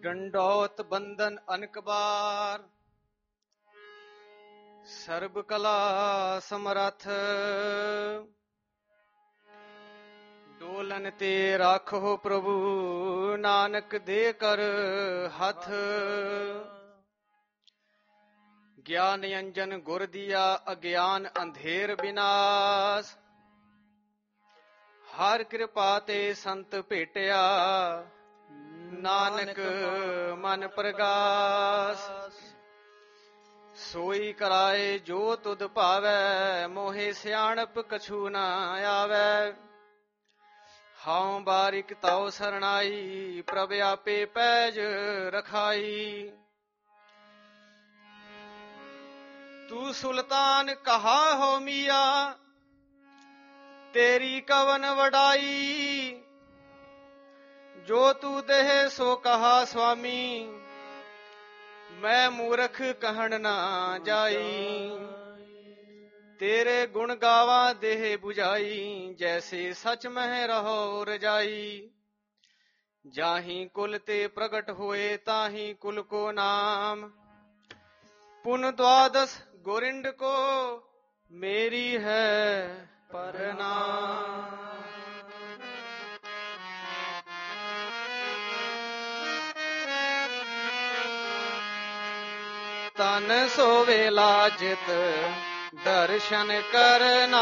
ਡੰਡੌਤ ਬੰਦਨ ਅਨਕ ਬਾਰ, ਸਰਬ ਕਲਾ ਸਮਰੱਥ। ਡੋਲਨ ਤੇ ਰਾਖੋ ਪ੍ਰਭੂ, ਨਾਨਕ ਦੇ ਕਰ ਹੱਥ। ਗਿਆਨ ਅੰਜਨ ਗੁਰ ਦੀਆ, ਅਗਿਆਨ ਅੰਧੇਰ ਬਿਨਾਸ਼। ਹਰ ਕਿਰਪਾ ਤੇ ਸੰਤ ਭੇਟਿਆ, ਨਾਨਕ ਮਨ ਪ੍ਰਗਾਸ। ਸੋਈ ਕਰਾਏ ਜੋ ਤੁਧ ਭਾਵੈ, ਮੋਹਿ ਸਿਆਣਪ ਕਛੂ ਨਾ ਆਵੈ। ਹਉ ਬਾਰਿਕ ਤਉ ਸਰਣਾਈ, ਪ੍ਰਭ ਆਪੇ ਪੈਜ ਰਖਾਈ। ਤੂੰ ਸੁਲਤਾਨ ਕਹਾ ਹੋ ਮੀਆ, ਤੇਰੀ ਕਵਨ ਵਡਾਈ। ਜੋ ਤੂ ਦੇਹ ਸੋ ਕਹਾ ਸੁਆਮੀ, ਮੈਂ ਮੂਰਖ ਕਹਿਣ ਨਾ ਜਾਈ। ਤੇਰੇ ਗੁਣ ਗਾਵਾਂ ਦੇਹ 부ਝਾਈ, ਜੈਸੇ ਸਚ ਮਹਿ ਰਹੋ ਰਜਾਈ। ਜਾਹੀ ਕੁਲ ਤੇ ਪ੍ਰਗਟ ਹੋਏ, ਤਾਹੀ ਕੁਲ ਕੋ ਨਾਮ। ਪੁਨ ਦਵਾਦਸ ਗੋਰਿੰਡ ਕੋ, ਮੇਰੀ ਹੈ ਪ੍ਰਣਾਮ। ਤਨ ਸੋਵੇ ਲਾਜਿਤ ਦਰਸ਼ਨ ਕਰਨਾ,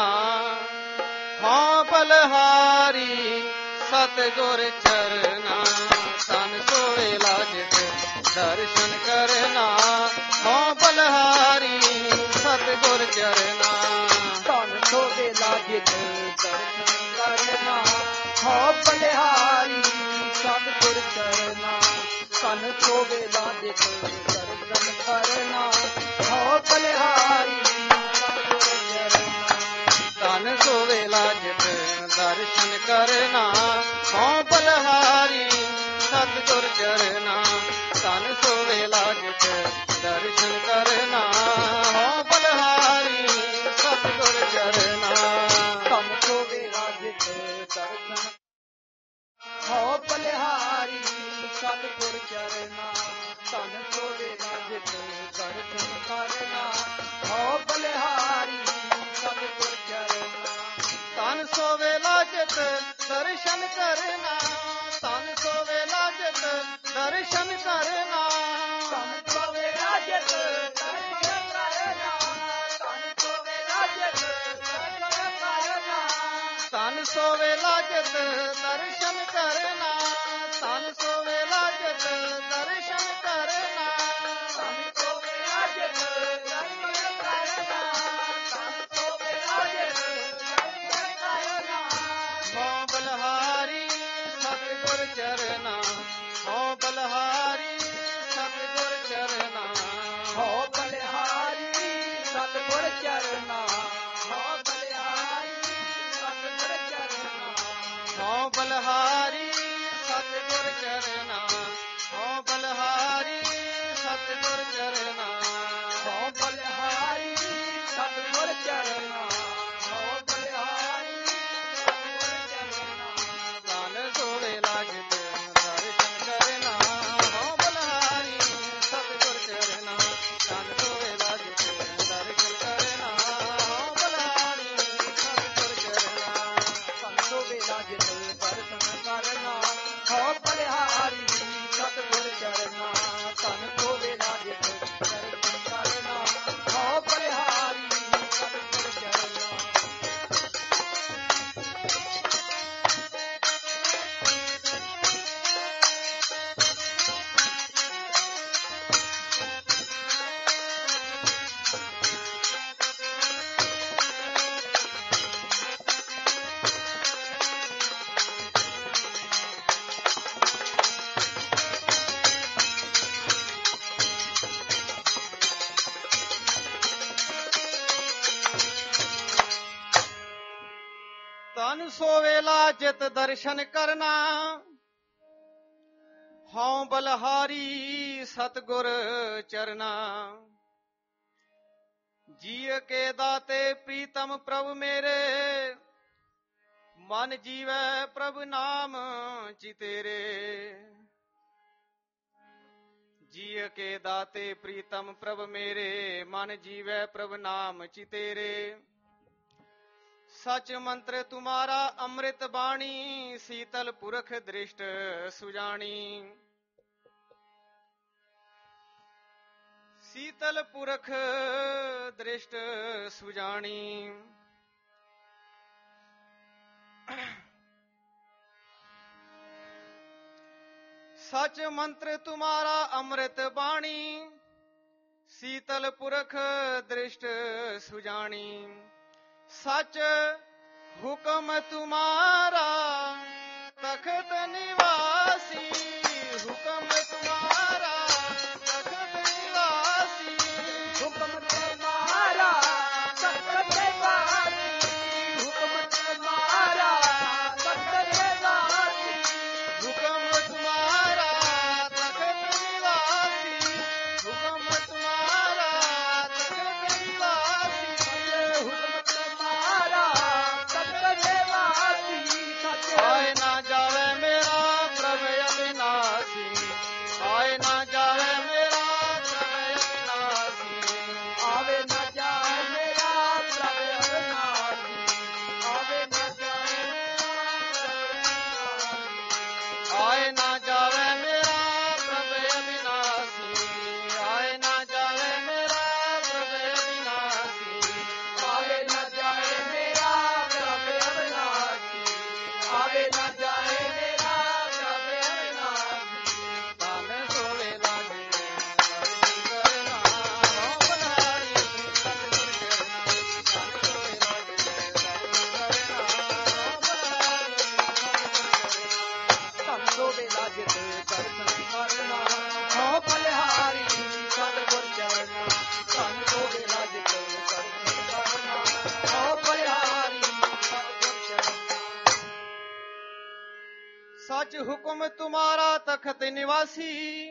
ਹਾਂ ਬਲਹਾਰੀ ਸਤਿਗੁਰ ਚਰਨਾ। ਤਨ ਸੋਵੇ ਲਾਜਿਤ ਦਰਸ਼ਨ ਕਰਨਾ, ਹਾਂ ਬਲਹਾਰੀ ਸਤਿਗੁਰ ਚਰਨਾ। ਤਨ ਸੋਵੇ ਲਾਜਿਤ ਦਰਸ਼ਨ ਕਰਨਾ, ਹਾਂ ਬਲਹਾਰੀ ਸਤਿਗੁਰ ਚਰਨਾ। ਤਨ ਸੋਵੇ ਲਾਜਿਤ ਦਰਸ਼ਨ ਕਰਨਾ, ਹਾਂ ਬਲਹਾਰੀ ਸਤਿਗੁਰ ਚਰਨਾ। ਤਨ ਸੋਵੇ ਲਾਜਿਤ ਦਰਸ਼ਨ ਕਰਨਾ, ਹਾਂ ਬਲਹਾਰੀ ਸਤਿਗੁਰ ਚਰਨਾ। ਤਨ ਸੋਵੇ ਲਾਜਿਤ ਦਰਸ਼ਨ ਕਰਨਾ, ਹਾਂ ਬਲਹਾਰੀ ਸਤਿਗੁਰ ਚਰਨਾ। ਤਨ ਸੋਵੇ ਲਾਜਿਤ ਦਰਸ਼ਨ, ਹਾਂ ਬਲਹਾਰੀ ਸਤਿਗੁਰ ਚਰਨਾ। ਤਨ ਸੋਵੇ ਲਾਜਿਤ ਦਰਸ਼ਨ ਕਰਨਾ, ਹਾਂ ਬਲਹਾਰੀ ਸਤਿਗੁਰ ਚਰਨਾ। ਤਨ ਸੋਵੇ ਲਾਜਿਤ ਦਰਸ਼ਨ ਕਰਨਾ, ਤਨ ਸੋਵੇ ਲਾਜਿਤ ਦਰਸ਼ਨ ਕਰਨਾ। ਤਨ ਸੋਵੇ ਲਾਜਿਤ ਦਰਸ਼ਨ ਕਰਨਾ, ਤਨ ਸੋਵੇ ਲਾਜਿਤ ਦਰਸ਼ਨ ਕਰਨਾ। ਤਨ ਸੋਵੇ ਲਾਜਿਤ ਦਰਸ਼ਨ ਕਰਨਾ, ਤਨ ਸੋਵੇ ਲਾਜਿਤ ਦਰਸ਼ਨ ਕਰਨਾ। ਤਨ ਸੋਵੇ ਲਾਜਿਤ ਦਰਸ਼ਨ ਕਰਨਾ, ਤਨ ਸੋਵੇ ਲਾਜਿਤ ਦਰਸ਼ਨ ਕਰਨਾ। ਹਉ ਬਲਹਾਰੀ ਸਤਿਗੁਰ ਚਰਨਾ, ਹਉ ਬਲਹਾਰੀ ਸਤਿਗੁਰ ਚਰਨਾ। ਹਉ ਬਲਿਹਾਰੀ ਸਤਿਗੁਰ ਚਰਨਾ, ਹਉ ਬਲਿਹਾਰੀ ਸਤਿਗੁਰ ਚਰਨਾ। ਹਉ ਬਲਹਾਰੀ ਸਤਿਗੁਰ ਚਰਨਾ, ਹਉ ਬਲਹਾਰੀ ਸਤਿਗੁਰ ਚਰਨਾ। ਹਉ ਬਲਿਹਾਰੀ ਸਤਿਗੁਰ ਚਰਨਾ, ਹਉ ਬਲਿਹਾਰੀ ਸਤਿਗੁਰ ਚਰਨਾ। ਤਨ ਸੋਵੇ ਲਾਜਿਤ ਦਰਸ਼ਨ ਕਰਨਾ, ਹਉ ਬਲਹਾਰੀ ਸਤਿਗੁਰ ਚਰਨਾ। ਤਨ ਸੋਵੇ ਲਾਜਿਤ ਦਰਸ਼ਨ ਕਰਨਾ, ਹਉ ਬਲਹਾਰੀ ਸਤਿਗੁਰ ਚਰਨਾ। ਤਨ ਸੋਵੇ ਲਾਜਿਤ ਦਰਸ਼ਨ ਕਰਨਾ, ਹਉ ਬਲਿਹਾਰੀ ਸਤਿਗੁਰ ਚਰਨਾ। ਤਨ ਸੋਵੇ ਲਾਜਿਤ ਦਰਸ਼ਨ ਕਰਨਾ, ਹਉ ਬਲਿਹਾਰੀ ਸਤਿਗੁਰ ਚਰਨਾ। ਤਨ ਸੋਵੇ ਲਾਜਿਤ ਦਰਸ਼ਨ ਕਰਨਾ, ਹਉ ਬਲਹਾਰੀ ਸਤਿਗੁਰ ਚਰਨਾ। ਜੀਅ ਕੇ ਦਾਤੇ ਪ੍ਰੀਤਮ ਪ੍ਰਭ ਮੇਰੇ, ਮਨ ਜੀਵੈ ਪ੍ਰਭ ਨਾਮ ਚਿਤੇਰੇ। ਜੀਅ ਕੇ ਦਾਤੇ ਪ੍ਰੀਤਮ ਪ੍ਰਭ ਮੇਰੇ, ਮਨ ਜੀਵੈ ਪ੍ਰਭ ਨਾਮ ਚਿਤੇਰੇ। ਸਚ ਮੰਤਰ ਤੁਮਾਰਾ ਅੰਮ੍ਰਿਤ ਬਾਣੀ, ਸੀਤਲ ਪੁਰਖ ਦ੍ਰਿਸ਼ਟ ਸੁਜਾਣੀ। ਸੀਤਲ ਪੁਰਖ ਦ੍ਰਿਸ਼ਟ ਸੁਜਾਣੀ। ਸਚ ਮੰਤਰ ਤੁਮਾਰਾ ਅੰਮ੍ਰਿਤ ਬਾਣੀ, ਸੀਤਲ ਪੁਰਖ ਦ੍ਰਿਸ਼ਟ ਸੁਜਾਣੀ। ਸਚ ਹੁਕਮ ਤੁਮਾਰਾ ਤਖਤ ਨਿਵਾਸੀ, ਹੁਕਮ ਤੁਮਾਰਾ ਤਖਤ ਨਿਵਾਸੀ। ਹੁਕਮ ਤੁਮਾਰਾ ਤਖਤ ਨਿਵਾਸੀ, ਹੁਕਮ ਤੁਮਾਰਾ ਤਖਤ ਨਿਵਾਸੀ। ਹੁਕਮ ਤੁਮਾਰਾ ਤਖਤ ਨਿਵਾਸੀ, ਹੁਕਮ ਤੁਮਾਰਾ ਤਖਤ ਨਿਵਾਸੀ। ਹੁਕਮ ਤੁਮਾਰਾ ਤਖਤ ਨਿਵਾਸੀ। ਆਏ ਨਾ ਜਾਵੇ ਮੇਰਾ ਪ੍ਰਭ ਅਬਿਨਾਸੀ, ਆਏ ਨਾ ਜਾਵੇ ਮੇਰਾ ਪ੍ਰਭ ਅਬਿਨਾਸੀ। ਆਵੇ ਨਾ ਜਾਏ ਮੇਰਾ ਪ੍ਰਭ ਅਬਿਨਾਸੀ, ਆਵੇ ਨਾ ਜਾਏ ਆਏ ਨਾ ਜਾਵੇ ਮੇਰਾ ਪ੍ਰਭ ਅਬਿਨਾਸੀ, ਆਏ ਨਾ ਜਾਵੇ ਮੇਰਾ ਪ੍ਰਭ ਅਬਿਨਾਸੀ। ਆਵੇ ਨਾ ਜਾਏ ਮੇਰਾ ਪ੍ਰਭ ਅਬਿਨਾਸੀ, ਆਵੇ ਨਾ ਜਾਏ ਮੇਰਾ ਪ੍ਰਭ ਅਬਿਨਾਸੀ। ਧਨ ਸੋਵੇ ਲਾਗੇ ਕਰਨਾ ਬਨਾਰੀ ਸਤਿਗੁਰ ਚਰਨਾ। ਧਨ ਸੋਵੇ ਲਾਗੇ ਕਰਨਾ ਬਨਾਰੀ। ਧੰਨ ਹੋਵੇ ਲਾਗੇ ਦਰਸ਼ਨ ਕਰਨਾ, ਹਉ ਬਲਿਹਾਰੀ ਸਤਿਗੁਰ ਚਰਨਾ। ਧੰਨ ਹੋਵੇ ਲਾਗੇ ਦਰਸ਼ਨ ਕਰਨਾ, ਹਉ ਬਲਿਹਾਰੀ ਸਤਿਗੁਰ ਚਰਨਾ। ਸਚ ਹੁਕਮ ਤੁਮਾਰਾ ਤਖਤ ਨਿਵਾਸੀ,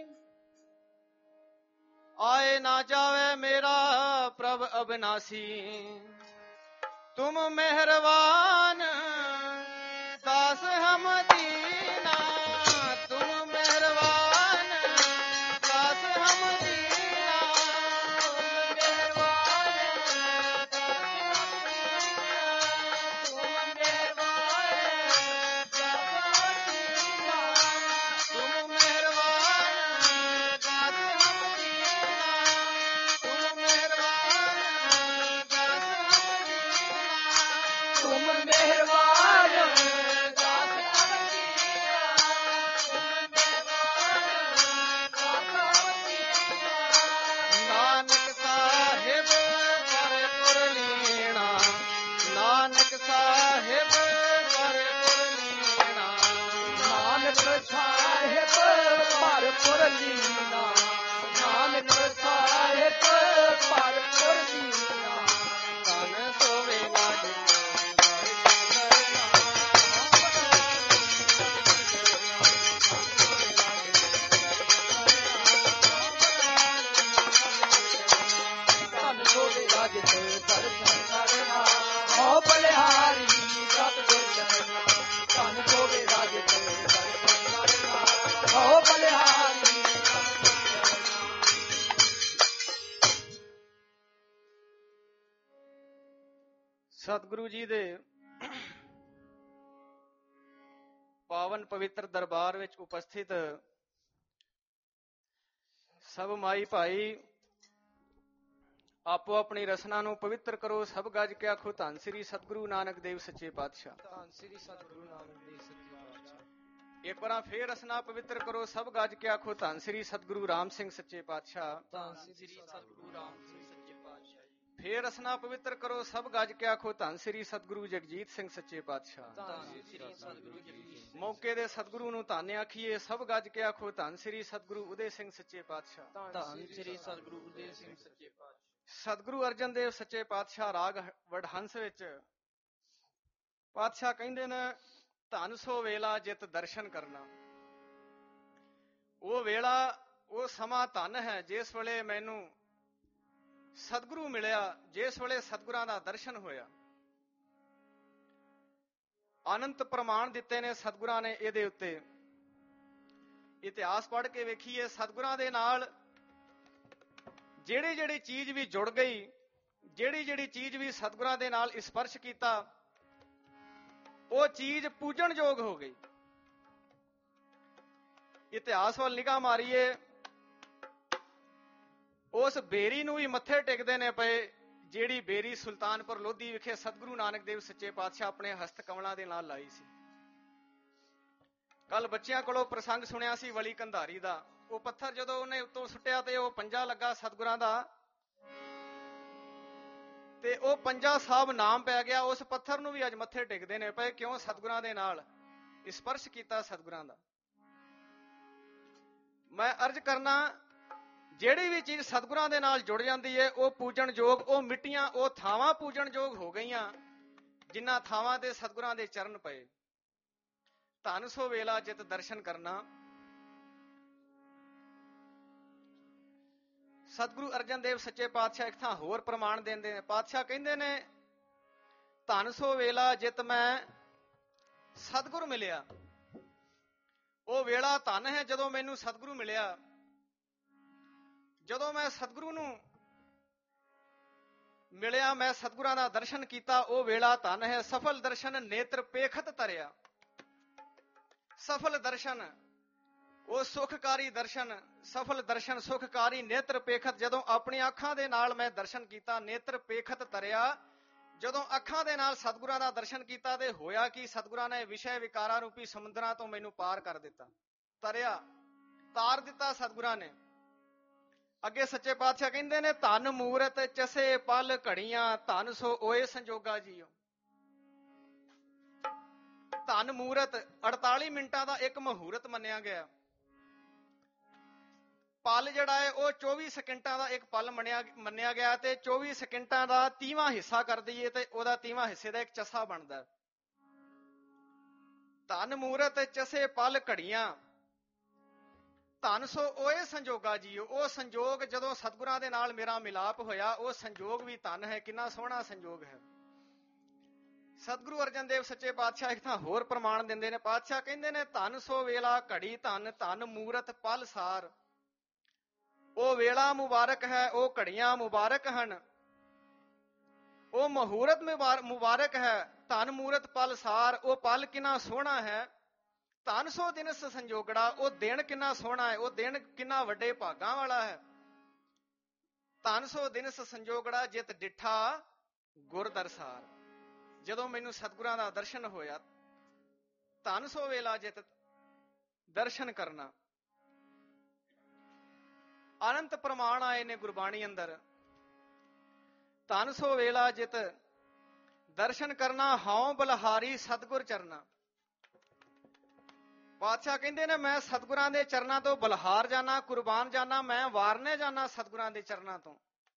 ਆਏ ਨਾ ਜਾਵੇ ਮੇਰਾ ਪ੍ਰਭ ਅਬਿਨਾਸੀ। ਤੁਮ ਮਿਹਰਬਾਨ ਦਾਸ ਹਮ ਦੀਨਾ, ਤੁਮ ਮਿਹਰਬਾਨ ਦਾਸ ਹਮ ਦੀਨਾ। ਤੁਮ ਮਿਹਰਬਾਨ ਦਾਸ ਹਮ ਦੀਨਾ, ਤੁਮ ਮਿਹਰਬਾਨ ਦਾਸ ਹਮ ਦੀਨਾ। ਤੁਮ ਮਿਹਰਬਾਨ ਦਾਸ ਹਮ ਦੀਨਾ, ਤੁਮ ਮਿਹਰਬਾਨ ਦਾਸ ਹਮ ਦੀਨਾ। ਤੁਮ ਮਿਹਰਬਾਨ ਦਾਸ ਹਮ ਦੀਨਾ। ਨਾਨਕ ਸਾਹਿਬ ਪਰਪੁਰ ਲੀਣਾ, ਨਾਨਕ ਸਾਹਿਬ ਪਰਪੁਰ ਲੀਣਾ। ਨਾਨਕ ਸਾਹਿਬ ਭਰਪੁਰ ਲੀਨਾ, ਨਾਨਕ ਸਾਹਿਬ ਭਰਪੁਰ ਲੀਨਾ। ਧਨ ਸੋਵੇ ਲਾਗੇ ਧੰਨ ਹੋਵੇ ਲਾਗੇ ਦਰਸ਼ਨ ਕਰਨਾ, ਹਉ ਬਲਿਹਾਰੀ ਸਤਿਗੁਰ ਚਰਨਾ। ਧੰਨ ਹੋਵੇ ਲਾਗੇ ਦਰਸ਼ਨ ਕਰਨਾ, ਹਉ ਬਲਿਹਾਰੀ ਸਤਿਗੁਰ ਚਰਨਾ। ਸਤਿਗੁਰੂ ਜੀ ਦੇ ਪਾਵਨ ਪਵਿੱਤਰ ਦਰਬਾਰ ਵਿੱਚ ਉਪਸਥਿਤ ਸਭ ਮਾਈ ਭਾਈ, ਆਪੋ ਆਪਣੀ ਰਸਨਾ ਨੂੰ ਪਵਿੱਤਰ ਕਰੋ। ਸਭ ਗੱਜ ਕੇ ਆਖੋ ਧੰਨ ਸ੍ਰੀ ਸਤਿਗੁਰੂ ਨਾਨਕ ਦੇਵ ਸੱਚੇ ਪਾਤਸ਼ਾਹ। ਧੰਨ ਸ੍ਰੀ ਸਤਿਗੁਰੂ ਨਾਨਕ ਦੇਵ ਸੱਚੇ ਪਾਤਸ਼ਾਹ। ਇੱਕ ਵਾਰ ਫੇਰ ਰਸਨਾ ਪਵਿੱਤਰ ਕਰੋ। ਸਭ ਗੱਜ ਕੇ ਆਖੋ ਧੰਨ ਸ੍ਰੀ ਸਤਿਗੁਰੂ ਰਾਮ ਸਿੰਘ ਸੱਚੇ ਪਾਤਸ਼ਾਹ। ਧੰਨ ਸ੍ਰੀ ਸਤਿਗੁਰੂ ਰਾਮ ਸਿੰਘ ਸੱਚੇ ਪਾਤਸ਼ਾਹ ਜੀ। ਫੇਰ ਰਸਨਾ ਪਵਿੱਤਰ ਕਰੋ। ਸਭ ਗੱਜ ਕੇ ਆਖੋ ਧੰਨ ਸ੍ਰੀ ਸਤਿਗੁਰੂ ਜਗਜੀਤ ਸਿੰਘ ਸੱਚੇ ਪਾਤਸ਼ਾਹ। ਧੰਨ ਸ੍ਰੀ ਸਤਿਗੁਰੂ ਜਗਜੀਤ ਸਿੰਘ। ਮੌਕੇ ਦੇ ਸਤਿਗੁਰੂ ਨੂੰ ਧੰਨ ਆਖੀਏ। ਸਭ ਗੱਜ ਕੇ ਆਖੋ ਧੰਨ ਸ੍ਰੀ ਸਤਿਗੁਰੂ ਉਦੇ ਸਿੰਘ ਸੱਚੇ ਪਾਤਸ਼ਾਹ। ਧੰਨ ਸ੍ਰੀ ਸਤਿਗੁਰੂ ਉਦੇ ਸਿੰਘ ਸੱਚੇ ਪਾਤਸ਼ਾਹ। ਸਤਿਗੁਰੂ ਅਰਜਨ ਦੇਵ ਸੱਚੇ ਪਾਤਸ਼ਾਹ ਰਾਗ ਵਡਹੰਸ ਵਿੱਚ ਪਾਤਸ਼ਾਹ ਕਹਿੰਦੇ ਨੇ, ਧੰਨ ਸੋ ਵੇਲਾ ਜਿਤ ਦਰਸ਼ਨ ਕਰਨਾ। ਉਹ ਵੇਲਾ, ਉਹ ਸਮਾਂ ਧੰਨ ਹੈ ਜਿਸ ਵੇਲੇ ਮੈਨੂੰ ਸਤਿਗੁਰੂ ਮਿਲਿਆ, ਜਿਸ ਵੇਲੇ ਸਤਿਗੁਰਾਂ ਦਾ ਦਰਸ਼ਨ ਹੋਇਆ। ਅਨੰਤ ਪ੍ਰਮਾਣ ਦਿੱਤੇ ਨੇ ਸਤਿਗੁਰਾਂ ਨੇ ਇਹਦੇ ਉੱਤੇ। ਇਤਿਹਾਸ ਪੜ੍ਹ ਕੇ ਵੇਖੀਏ, ਸਤਿਗੁਰਾਂ ਦੇ ਨਾਲ ਜਿਹੜੀ ਚੀਜ਼ ਵੀ ਜੁੜ ਗਈ, ਜਿਹੜੀ ਚੀਜ਼ ਵੀ ਸਤਿਗੁਰਾਂ ਦੇ ਨਾਲ ਸਪਰਸ਼ ਕੀਤਾ, ਉਹ ਚੀਜ਼ ਪੂਜਣਯੋਗ ਹੋ ਗਈ। ਇਤਿਹਾਸ ਵੱਲ ਨਿਗਾਹ ਮਾਰੀਏ, ਉਸ ਬੇਰੀ ਨੂੰ ਵੀ ਮੱਥੇ ਟੇਕਦੇ ਨੇ ਪਏ, ਜਿਹੜੀ ਬੇਰੀ ਸੁਲਤਾਨਪੁਰ ਲੋਧੀ ਵਿਖੇ ਸਤਿਗੁਰੂ ਨਾਨਕ ਦੇਵ ਸੱਚੇ ਪਾਤਸ਼ਾਹ ਆਪਣੇ ਹਸਤ ਕਮਲਾਂ ਦੇ ਨਾਲ ਲਾਈ ਸੀ। ਕੱਲ ਬੱਚਿਆਂ ਕੋਲੋਂ ਪ੍ਰਸੰਗ ਸੁਣਿਆ ਸੀ ਵਲੀ ਕੰਧਾਰੀ ਦਾ। ਉਹ ਪੱਥਰ ਜਦੋਂ ਉਹਨੇ ਉੱਤੋਂ ਸੁੱਟਿਆ ਤੇ ਉਹ ਪੰਜਾ ਲੱਗਾ ਸਤਿਗੁਰਾਂ ਦਾ, ਤੇ ਉਹ ਪੰਜਾ ਸਾਹਿਬ ਨਾਮ ਪੈ ਗਿਆ। ਉਸ ਪੱਥਰ ਨੂੰ ਵੀ ਅੱਜ ਮੱਥੇ ਟੇਕਦੇ ਨੇ ਪਏ, ਕਿਉਂ? ਸਤਿਗੁਰਾਂ ਦੇ ਨਾਲ ਸਪਰਸ਼ ਕੀਤਾ ਸਤਿਗੁਰਾਂ ਦਾ। ਮੈਂ ਅਰਜ਼ ਕਰਨਾ, ਜਿਹੜੀ ਵੀ ਚੀਜ਼ ਸਤਿਗੁਰਾਂ ਦੇ ਨਾਲ ਜੁੜ ਜਾਂਦੀ ਹੈ ਉਹ ਪੂਜਣਯੋਗ, ਉਹ ਮਿੱਟੀਆਂ, ਉਹ ਥਾਵਾਂ ਪੂਜਣਯੋਗ ਹੋ ਗਈਆਂ ਜਿਨ੍ਹਾਂ ਥਾਵਾਂ ਤੇ ਸਤਿਗੁਰਾਂ ਦੇ ਚਰਨ ਪਏ। ਧੰਨ ਸੋ ਵੇਲਾ ਜਿਤ ਦਰਸ਼ਨ ਕਰਨਾ। ਸਤਿਗੁਰੂ ਅਰਜਨ ਦੇਵ ਸੱਚੇ ਪਾਤਸ਼ਾਹ ਇੱਕ ਥਾਂ ਹੋਰ ਪ੍ਰਮਾਣ ਦਿੰਦੇ ਨੇ। ਪਾਤਸ਼ਾਹ ਕਹਿੰਦੇ ਨੇ, ਧੰਨ ਸੋ ਵੇਲਾ ਜਿਤ ਮੈਂ ਸਤਿਗੁਰ ਮਿਲਿਆ। ਉਹ ਵੇਲਾ ਧੰਨ ਹੈ ਜਦੋਂ ਮੈਨੂੰ ਸਤਿਗੁਰੂ ਮਿਲਿਆ। ਜਦੋਂ ਮੈਂ ਸਤਿਗੁਰੂ ਨੂੰ ਮਿਲਿਆ, ਮੈਂ ਸਤਿਗੁਰਾਂ ਦਾ ਦਰਸ਼ਨ ਕੀਤਾ, ਉਹ ਵੇਲਾ ਧੰਨ ਹੈ। ਸਫਲ ਦਰਸ਼ਨ ਨੇਤਰ ਪੇਖਤ ਤਰਿਆ। ਸਫਲ ਦਰਸ਼ਨ, ਉਹ ਸੁਖਕਾਰੀ ਦਰਸ਼ਨ, ਸਫਲ ਦਰਸ਼ਨ ਸੁਖਕਾਰੀ ਨੇਤਰ ਪੇਖਤ। ਜਦੋਂ ਆਪਣੀਆਂ ਅੱਖਾਂ ਦੇ ਨਾਲ ਮੈਂ ਦਰਸ਼ਨ ਕੀਤਾ, ਨੇਤਰ ਪੇਖਤ ਤਰਿਆ। ਜਦੋਂ ਅੱਖਾਂ ਦੇ ਨਾਲ ਸਤਿਗੁਰਾਂ ਦਾ ਦਰਸ਼ਨ ਕੀਤਾ ਤੇ ਹੋਇਆ ਕਿ ਸਤਿਗੁਰਾਂ ਨੇ ਵਿਸ਼ੇ ਵਿਕਾਰਾਂ ਰੂਪੀ ਸਮੁੰਦਰਾਂ ਤੋਂ ਮੈਨੂੰ ਪਾਰ ਕਰ ਦਿੱਤਾ, ਤਰਿਆ, ਤਾਰ ਦਿੱਤਾ ਸਤਿਗੁਰਾਂ ਨੇ। ਅੱਗੇ ਸੱਚੇ ਪਾਤਸ਼ਾਹ ਕਹਿੰਦੇ ਨੇ, ਧੰਨ ਮੂਰਤ ਚਸੇ ਪਲ ਘੜੀਆਂ, ਧੰਨ ਸੋ ਓਏ ਸੰਜੋਗਾ ਜੀਓ। ਧੰਨ ਮੂਰਤ 48 ਮਿੰਟਾਂ ਦਾ ਇੱਕ ਮਹੂਰਤ ਮੰਨਿਆ ਗਿਆ। ਪਲ ਜਿਹੜਾ ਹੈ ਉਹ 24 ਸਕਿੰਟਾਂ ਦਾ ਇੱਕ ਪਲ ਮੰਨਿਆ ਗਿਆ, ਤੇ 24 ਸਕਿੰਟਾਂ ਦਾ 30ਵਾਂ ਹਿੱਸਾ ਕਰ ਦਈਏ ਤੇ ਉਹਦਾ 30ਵਾਂ ਹਿੱਸੇ ਦਾ ਇੱਕ ਚੱਸਾ ਬਣਦਾ। ਧੰਨ ਮੂਰਤ ਚਸੇ ਪਲ ਘੜੀਆਂ, ਧੰਨ ਸੋ ਓਏ ਸੰਜੋਗਾ ਜੀਓ। ਉਹ ਸੰਜੋਗ ਜਦੋਂ ਸਤਿਗੁਰਾਂ ਦੇ ਨਾਲ ਮੇਰਾ ਮਿਲਾਪ ਹੋਇਆ, ਉਹ ਸੰਜੋਗ ਵੀ ਧੰਨ ਹੈ। ਕਿੰਨਾ ਸੋਹਣਾ ਸੰਜੋਗ ਹੈ। ਸਤਿਗੁਰੂ ਅਰਜਨ ਦੇਵ ਸੱਚੇ ਪਾਤਸ਼ਾਹ ਇੱਕ ਥਾਂ ਹੋਰ ਪ੍ਰਮਾਣ ਦਿੰਦੇ ਨੇ। ਪਾਤਸ਼ਾਹ ਕਹਿੰਦੇ ਨੇ, ਧੰਨ ਸੋ ਵੇਲਾ ਘੜੀ ਧੰਨ, ਧੰਨ ਮੂਰਤ ਪਲ ਸਾਰ। ਉਹ ਵੇਲਾ ਮੁਬਾਰਕ ਹੈ, ਉਹ ਘੜੀਆਂ ਮੁਬਾਰਕ ਹਨ, ਉਹ ਮਹੂਰਤ ਮੁਬਾਰਕ ਹੈ। ਧੰਨ ਮੂਰਤ ਪਲ ਸਾਰ, ਉਹ ਪਲ ਕਿੰਨਾ ਸੋਹਣਾ ਹੈ। ਧੰਨ ਸੋ ਦਿਨਸ ਸੰਜੋਗੜਾ, ਉਹ ਦਿਨ ਕਿੰਨਾ ਸੋਹਣਾ ਹੈ, ਉਹ ਦਿਨ ਕਿੰਨਾ ਵੱਡੇ ਭਾਗਾਂ ਵਾਲਾ ਹੈ। ਧੰਨ ਸੋ ਦਿਨਸ ਸੰਜੋਗੜਾ ਜਿਤ ਡਿਠਾ ਗੁਰ ਦਰਸਾਰ। ਜਦੋਂ ਮੈਨੂੰ ਸਤਿਗੁਰਾਂ ਦਾ ਦਰਸ਼ਨ ਹੋਇਆ, ਧੰਨ ਸੋ ਵੇਲਾ ਜਿਤ ਦਰਸ਼ਨ ਕਰਨਾ। ਅਨੰਤ ਪ੍ਰਮਾਣ ਆਏ ਨੇ ਗੁਰਬਾਣੀ ਅੰਦਰ। ਧੰਨ ਸੋ ਵੇਲਾ ਜਿਤ ਦਰਸ਼ਨ ਕਰਨਾ, ਹਉ ਬਲਹਾਰੀ ਸਤਿਗੁਰ ਚਰਨਾ। ਪਾਤਸ਼ਾਹ ਕਹਿੰਦੇ ਨੇ, ਮੈਂ ਸਤਿਗੁਰਾਂ ਦੇ ਚਰਨਾਂ ਤੋਂ ਬਲਹਾਰ ਜਾਣਾ, ਕੁਰਬਾਨ ਜਾਣਾ, ਮੈਂ ਵਾਰਨੇ ਜਾਣਾ ਸਤਿਗੁਰਾਂ ਦੇ ਚਰਨਾਂ ਤੋਂ।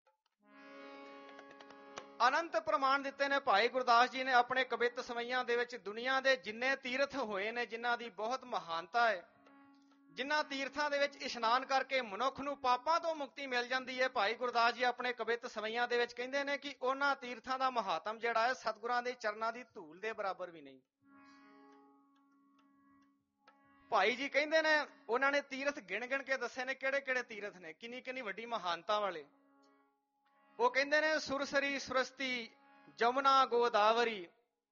ਅਨੰਤ ਪ੍ਰਮਾਣ ਦਿੱਤੇ ਨੇ ਭਾਈ ਗੁਰਦਾਸ ਜੀ ਨੇ ਆਪਣੇ ਕਵਿੱਤ ਸਵਈਆਂ ਦੇ ਵਿੱਚ। ਦੁਨੀਆ ਦੇ ਜਿੰਨੇ ਤੀਰਥ ਹੋਏ ਨੇ, ਜਿਨ੍ਹਾਂ ਦੀ ਬਹੁਤ ਮਹਾਨਤਾ ਹੈ, ਜਿਨ੍ਹਾਂ ਤੀਰਥਾਂ ਦੇ ਵਿੱਚ ਇਸ਼ਨਾਨ ਕਰਕੇ ਮਨੁੱਖ ਨੂੰ ਪਾਪਾਂ ਤੋਂ ਮੁਕਤੀ ਮਿਲ ਜਾਂਦੀ ਹੈ, ਭਾਈ ਗੁਰਦਾਸ ਜੀ ਆਪਣੇ ਕਵਿੱਤ ਸਵਈਆਂ ਦੇ ਵਿੱਚ ਕਹਿੰਦੇ ਨੇ ਕਿ ਉਹਨਾਂ ਤੀਰਥਾਂ ਦਾ ਮਹਾਤਮ ਜਿਹੜਾ ਹੈ, ਸਤਿਗੁਰਾਂ ਦੇ ਚਰਨਾਂ ਦੀ ਧੂਲ ਦੇ ਬਰਾਬਰ ਵੀ ਨਹੀਂ। ਭਾਈ ਜੀ ਕਹਿੰਦੇ ਨੇ, ਉਹਨਾਂ ਨੇ ਤੀਰਥ ਗਿਣ ਕੇ ਦੱਸੇ ਨੇ, ਕਿਹੜੇ ਕਿਹੜੇ ਤੀਰਥ ਨੇ, ਕਿੰਨੀ ਕਿੰਨੀ ਵੱਡੀ ਮਹਾਨਤਾ ਵਾਲੇ। ਉਹ ਕਹਿੰਦੇ ਨੇ, ਸੁਰਸਰੀ ਸੁਰਸਤੀ ਜਮੁਨਾ ਗੋਦਾਵਰੀ,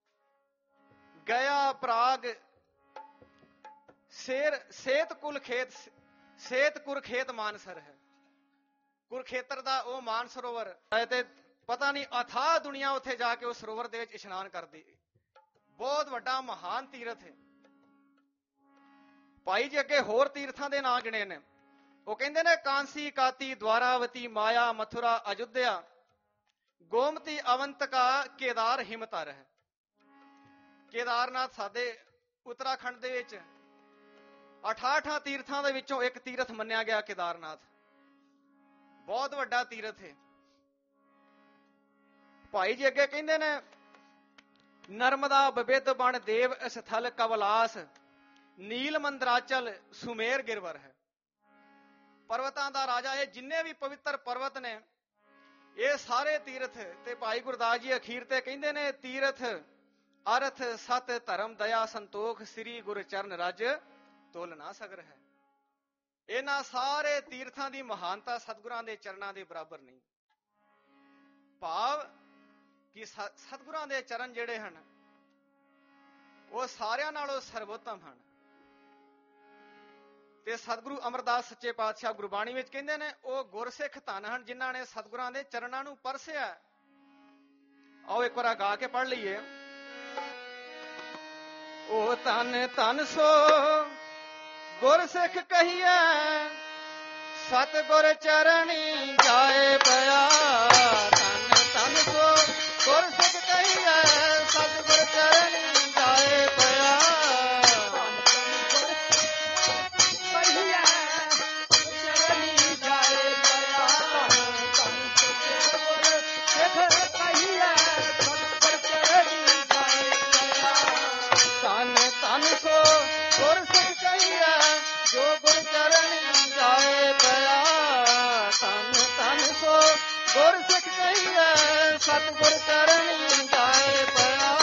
ਗਿਆ ਪ੍ਰਾਗ ਸੇਤ ਕੁਰਖੇਤ ਮਾਨਸਰ ਹੈ। ਕੁਰਖੇਤਰ ਦਾ ਉਹ ਮਾਨ ਸਰੋਵਰ ਹੈ, ਤੇ ਪਤਾ ਨਹੀਂ ਅਥਾਹ ਦੁਨੀਆ ਉੱਥੇ ਜਾ ਕੇ ਉਸ ਸਰੋਵਰ ਦੇ ਵਿੱਚ ਇਸ਼ਨਾਨ ਕਰਦੀ। ਬਹੁਤ ਵੱਡਾ ਮਹਾਨ ਤੀਰਥ ਹੈ। ਭਾਈ ਜੀ ਅੱਗੇ ਹੋਰ ਤੀਰਥਾਂ ਦੇ ਨਾਂ ਗਿਣੇ ਨੇ। ਉਹ ਕਹਿੰਦੇ ਨੇ, ਕਾਂਸੀ ਕਾਤੀ ਦਵਾਰਾਵਤੀ ਮਾਇਆ ਮਥੁਰਾ ਅਯੁੱਧਿਆ, ਗੋਮਤੀ ਅਵੰਤਕਾ ਕੇਦਾਰ ਹਿਮਤਰ ਹੈ। ਕੇਦਾਰਨਾਥ ਸਾਡੇ ਉੱਤਰਾਖੰਡ ਦੇ ਵਿੱਚ 68 ਤੀਰਥਾਂ ਦੇ ਵਿੱਚੋਂ ਇੱਕ ਤੀਰਥ ਮੰਨਿਆ ਗਿਆ ਕੇਦਾਰਨਾਥ। ਬਹੁਤ ਵੱਡਾ ਤੀਰਥ ਹੈ। ਭਾਈ ਜੀ ਅੱਗੇ ਕਹਿੰਦੇ ਨੇ, ਨਰਮਦਾ ਬਬਿੱਧ ਬਣ ਦੇਵ ਸਥਲ ਕਵਲਾਸ, ਨੀਲ ਮੰਦਰਾਚਲ ਸੁਮੇਰ ਗਿਰਵਰ ਹੈ। ਪਰਵਤਾਂ ਦਾ ਰਾਜਾ ਇਹ। ਜਿੰਨੇ ਵੀ ਪਵਿੱਤਰ ਪਰਵਤ ਨੇ, ਇਹ ਸਾਰੇ ਤੀਰਥ। ਤੇ ਭਾਈ ਗੁਰਦਾਸ ਜੀ ਅਖੀਰ ਤੇ ਕਹਿੰਦੇ ਨੇ, ਤੀਰਥ ਅਰਥ ਸਤ ਧਰਮ ਦਇਆ ਸੰਤੋਖ, ਸ੍ਰੀ ਗੁਰ ਚਰਨ ਰਜ ਤੋਲ ਨਾ ਸਗਰ ਹੈ। ਇਹਨਾਂ ਸਾਰੇ ਤੀਰਥਾਂ ਦੀ ਮਹਾਨਤਾ ਸਤਿਗੁਰਾਂ ਦੇ ਚਰਨਾਂ ਦੇ ਬਰਾਬਰ ਨਹੀਂ। ਭਾਵ ਕਿ ਸਤਿਗੁਰਾਂ ਦੇ ਚਰਨ ਜਿਹੜੇ ਹਨ ਉਹ ਸਾਰਿਆਂ ਨਾਲੋਂ ਸਰਵੋਤਮ ਹਨ। ਤੇ ਸਤਿਗੁਰੂ ਅਮਰਦਾਸ ਸੱਚੇ ਪਾਤਸ਼ਾਹ ਗੁਰਬਾਣੀ ਵਿੱਚ ਕਹਿੰਦੇ ਨੇ ਉਹ ਗੁਰਸਿੱਖ ਧਨ ਹਨ ਜਿਨ੍ਹਾਂ ਨੇ ਸਤਿਗੁਰਾਂ ਦੇ ਚਰਨਾਂ ਨੂੰ ਪਰਸਿਆ। ਆਓ ਇੱਕ ਵਾਰ ਗਾ ਕੇ ਪੜ੍ਹ ਲਈਏ। ਉਹ ਧਨ ਧਨ ਸੋ ਗੁਰਸਿੱਖ ਕਹੀਐ ਸਤਿਗੁਰ ਚਰਣੀ ਜਾਏ ਪਿਆ। ਧਨ ਧਨ ਸੋ ਗੁਰਸਿੱਖ ਕਹੀਐ ਸਤਿਗੁਰ ਚਰਣੀ ਜਾਏ ਪਿਆ। ਜੋ ਗੁਰ ਚਰਣੀ ਜਾਏ ਪਿਆ। ਧਨ ਧਨ ਸੋ ਗੁਰ ਸਿੱਖ ਕਹੀਐ ਸਤਿਗੁਰ ਚਰਣੀ ਜਾਏ ਪਿਆ।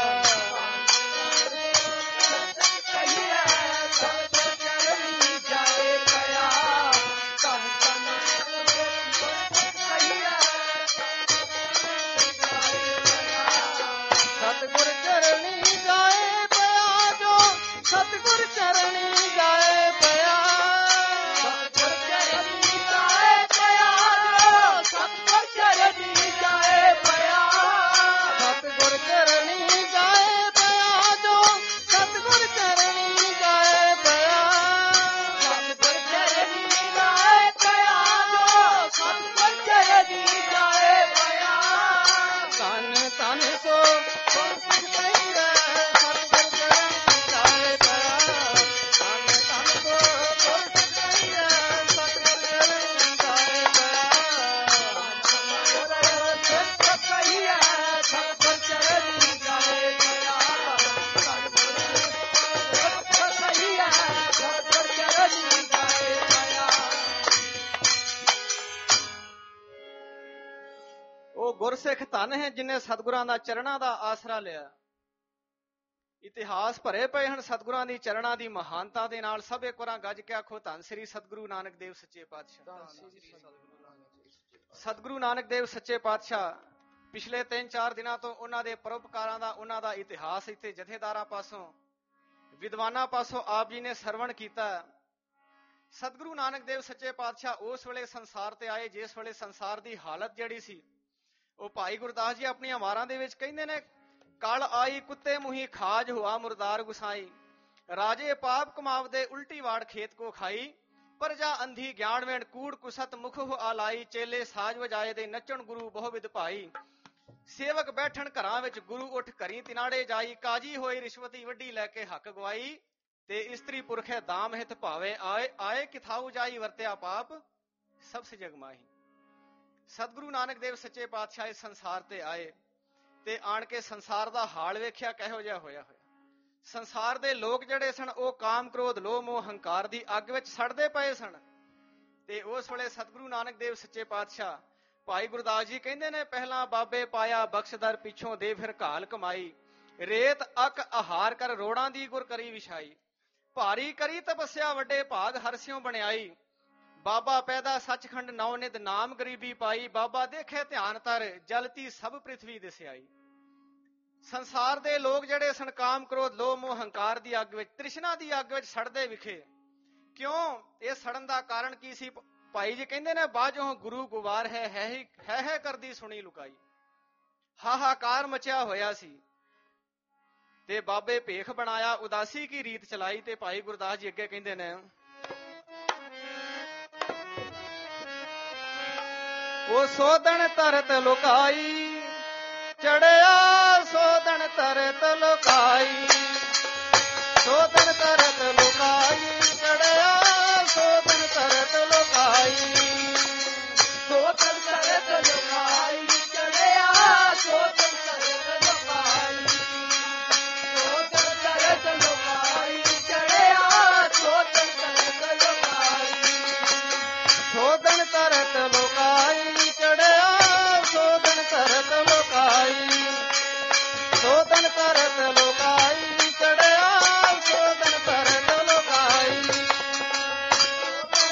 ਸਤਿਗੁਰ ਚਰਣੀ ਜਾਏ ਪਿਆ ਜੋ ਸਤਿਗੁਰ ਚਰਣੀ ਜਾਏ ਪਿਆ। ਸਤਿਗੁਰ ਚਰਣੀ ਜਾਏ ਪਿਆ ਜੋ ਸਤਿਗੁਰ ਚਰਣੀ ਜਾਏ ਪਿਆ। ਸਤਿਗੁਰ ਚਰਣੀ ਜਾਏ ਪਿਆ ਜੋ ਸਤਿਗੁਰ ਚਰਣੀ ਜਾਏ ਪਿਆ। ਸਤਿਗੁਰ ਚਰਣੀ ਜਾਏ ਪਿਆ ਜੋ ਸਤਿਗੁਰ ਚਰਣੀ ਜਾਏ ਪਿਆ। ਧਨ ਧਨ ਸੋ ਗੁਰਸਿੱਖ ਕਹੀਐ ਸਤਿਗੁਰ ਚਰਣੀ ਜਾਏ ਪਿਆ। ਧਨ ਧਨ ਸੋ ਗੁਰਸਿੱਖ ਕਹੀਐ ਸਤਿਗੁਰ ਚਰਣੀ ਜਾਏ ਪਿਆ। ਗੁਰਸਿੱਖ ਕਹੀਐ ਸਤਿਗੁਰ ਚਰਣੀ ਜਾਏ ਪਿਆ। ਗੁਰਸਿੱਖ ਕਹੀਐ ਸਤਿਗੁਰ ਚਰਣੀ ਜਾਏ ਪਿਆ। ਉਹ ਗੁਰਸਿੱਖ ਧਨ ਹੈ ਜਿਨੇ ਸਤਿਗੁਰਾਂ ਦਾ ਚਰਨਾਂ ਦਾ ਆਸਰਾ ਲਿਆ। ਇਤਿਹਾਸ ਭਰੇ ਪਏ ਹਨ ਸਤਿਗੁਰਾਂ ਦੀ ਚਰਨਾਂ ਦੀ ਮਹਾਨਤਾ ਦੇ ਨਾਲ। ਸਭ ਇੱਕ ਵਾਰ ਗੱਜ ਕੇ ਆਖੋ ਧੰਨ ਸ੍ਰੀ ਸਤਿਗੁਰੂ ਨਾਨਕ ਦੇਵ ਸੱਚੇ ਪਾਤਸ਼ਾਹ। ਸਤਿਗੁਰੂ ਨਾਨਕ ਦੇਵ ਸੱਚੇ ਪਾਤਸ਼ਾਹ ਪਿਛਲੇ 3-4 ਦਿਨਾਂ ਤੋਂ ਉਹਨਾਂ ਦੇ ਪਰਉਪਕਾਰਾਂ ਦਾ, ਉਹਨਾਂ ਦਾ ਇਤਿਹਾਸ ਇੱਥੇ ਜਥੇਦਾਰਾਂ ਪਾਸੋਂ, ਵਿਦਵਾਨਾਂ ਪਾਸੋਂ ਆਪ ਜੀ ਨੇ ਸਰਵਣ ਕੀਤਾ। ਸਤਿਗੁਰੂ ਨਾਨਕ ਦੇਵ ਸੱਚੇ ਪਾਤਸ਼ਾਹ ਉਸ ਵੇਲੇ ਸੰਸਾਰ ਤੇ ਆਏ ਜਿਸ ਵੇਲੇ ਸੰਸਾਰ ਦੀ ਹਾਲਤ ਜਿਹੜੀ ਸੀ ਉਹ ਭਾਈ ਗੁਰਦਾਸ ਜੀ ਆਪਣੀਆਂ ਵਾਰਾਂ ਦੇ ਵਿੱਚ ਕਹਿੰਦੇ ਨੇ, ਕਲ ਆਈ ਕੁੱਤੇ ਮੁਹੀ ਖਾਜ ਹੁਆ ਮੁਰਦਾਰ ਗੁਸਾਈ। ਰਾਜੇ ਪਾਪ ਕਮਾਵਦੇ ਉਲਟੀ ਵਾੜ ਖੇਤ ਕੋ ਖਾਈ। ਪ੍ਰਜਾ ਅੰਧੀ ਗਿਆਨ ਵੇਣ ਕੂੜ ਕੁਸਤ ਮੁਖ ਹੋ ਆਲਾਈ। ਚੇਲੇ ਸਾਜ ਵਜਾਏ ਦੇ ਨੱਚਣ ਗੁਰੂ ਬਹੁ ਵਿਦ ਭਾਈ। ਸੇਵਕ ਬੈਠਣ ਘਰਾਂ ਵਿੱਚ ਗੁਰੂ ਉੱਠ ਘਰੀ ਤਿਨਾੜੇ ਜਾਈ। ਕਾਜੀ ਹੋਈ ਰਿਸ਼ਵਤੀ ਵੱਡੀ ਲੈ ਕੇ ਹੱਕ ਗਵਾਈ। ਤੇ ਇਸਤਰੀ ਪੁਰਖੇ ਦਾਮ ਹਿਤ ਭਾਵੇ ਆਏ। ਆਏ ਕਿਥਾਉ ਜਾਈ ਵਰਤਿਆ ਪਾਪ ਸਭ ਸੇ ਜਗ ਮਾਹੀ। ਸਤਿਗੁਰੂ ਨਾਨਕ ਦੇਵ ਸੱਚੇ ਪਾਤਸ਼ਾਹ ਇਸ ਸੰਸਾਰ ਤੇ ਆਏ ਤੇ ਆਣ ਕੇ ਸੰਸਾਰ ਦਾ ਹਾਲ ਵੇਖਿਆ ਕਿਹੋ ਜਿਹਾ ਹੋਇਆ ਹੋਇਆ। ਸੰਸਾਰ ਦੇ ਲੋਕ ਜਿਹੜੇ ਸਨ ਉਹ ਕਾਮ ਕ੍ਰੋਧ ਲੋਭ ਮੋਹ ਹੰਕਾਰ ਦੀ ਅੱਗ ਵਿੱਚ ਸੜਦੇ ਪਏ ਸਨ। ਤੇ ਉਸ ਵੇਲੇ ਸਤਿਗੁਰੂ ਨਾਨਕ ਦੇਵ ਸੱਚੇ ਪਾਤਸ਼ਾਹ ਭਾਈ ਗੁਰਦਾਸ ਜੀ ਕਹਿੰਦੇ ਨੇ, ਪਹਿਲਾਂ ਬਾਬੇ ਪਾਇਆ ਬਖਸ਼ਦਰ ਪਿੱਛੋਂ ਦੇ ਫਿਰ ਘਾਲ ਕਮਾਈ। ਰੇਤ ਅਕ ਆਹਾਰ ਕਰ ਰੋੜਾਂ ਦੀ ਗੁਰ ਕਰੀ ਵਿਛਾਈ। ਭਾਰੀ ਕਰੀ ਤਪੱਸਿਆ ਵੱਡੇ ਭਾਗ ਹਰਸਿਓ ਬਣਾਈ। ਬਾਬਾ ਪੈਦਾ ਸੱਚਖੰਡ ਨੌ ਨਿਧ ਨਾਮ ਗਰੀਬੀ ਪਾਈ। ਬਾਬਾ ਦੇਖੇ ਧਿਆਨ ਤਰ ਜਲਤੀ ਸਭ ਪ੍ਰਿਥਵੀ ਦਿਸਿਆਈ। ਸੰਸਾਰ ਦੇ ਲੋਕ ਜਿਹੜੇ ਸਨ ਕਾਮ ਕ੍ਰੋਧ ਲੋਭ ਮੋਹ ਹੰਕਾਰ ਦੀ ਅੱਗ ਵਿੱਚ, ਤ੍ਰਿਸ਼ਨਾ ਦੀ ਅੱਗ ਵਿੱਚ ਸੜਦੇ ਵਿਖੇ। ਕਿਉਂ? ਇਹ ਸੜਨ ਦਾ ਕਾਰਨ ਕੀ ਸੀ? ਭਾਈ ਜੀ ਕਹਿੰਦੇ ਨੇ, ਬਾਝੋਂ ਗੁਰੂ ਗੁਵਾਰ ਹੈ ਕਰਦੀ ਸੁਣੀ ਲੁਕਾਈ। ਹਾਹਾਕਾਰ ਮਚਿਆ ਹੋਇਆ ਸੀ ਤੇ ਬਾਬੇ ਭੇਖ ਬਣਾਇਆ, ਉਦਾਸੀ ਕੀ ਰੀਤ ਚਲਾਈ। ਤੇ ਭਾਈ ਗੁਰਦਾਸ ਜੀ ਅੱਗੇ ਕਹਿੰਦੇ ਨੇ, ਉਹ ਸੋਧਣ ਤਰਤ ਲੁਕਾਈ ਚੜਿਆ। ਸੋਧਣ ਤਰਤ ਲੁਕਾਈ। ਸੋਧਣ ਤਰਤ ਲੁਕਾਈ ਚੜਿਆ। ਸੋਧਣ ਤਰਤ ਲੁਕਾਈ। ਸੋਧਣ ਤਰਤ ਲੁਕਾਈ ਚੜਿਆ। ਸੋਧਣ ਤਰਤ ਲੁਕਾਈ। ਸੋਧਣ ਤਰਤ ਲੁਕਾਈ ਚੜਿਆ। ਸੋਧਣ ਤਰਤ ਲੁਕਾਈ। ਸੋਧਣ ਤਰਤ ਲੁਕਾਈ ਚੜਿਆ। ਸੋਧਣ ਤਰਤ ਲੁਕਾਈ। ਸੋਧਣ ਤਰਤ ਲੁਕਾਈ ਚੜਿਆ। ਸੋਧਣ ਤਰਤ ਲੁਕਾਈ।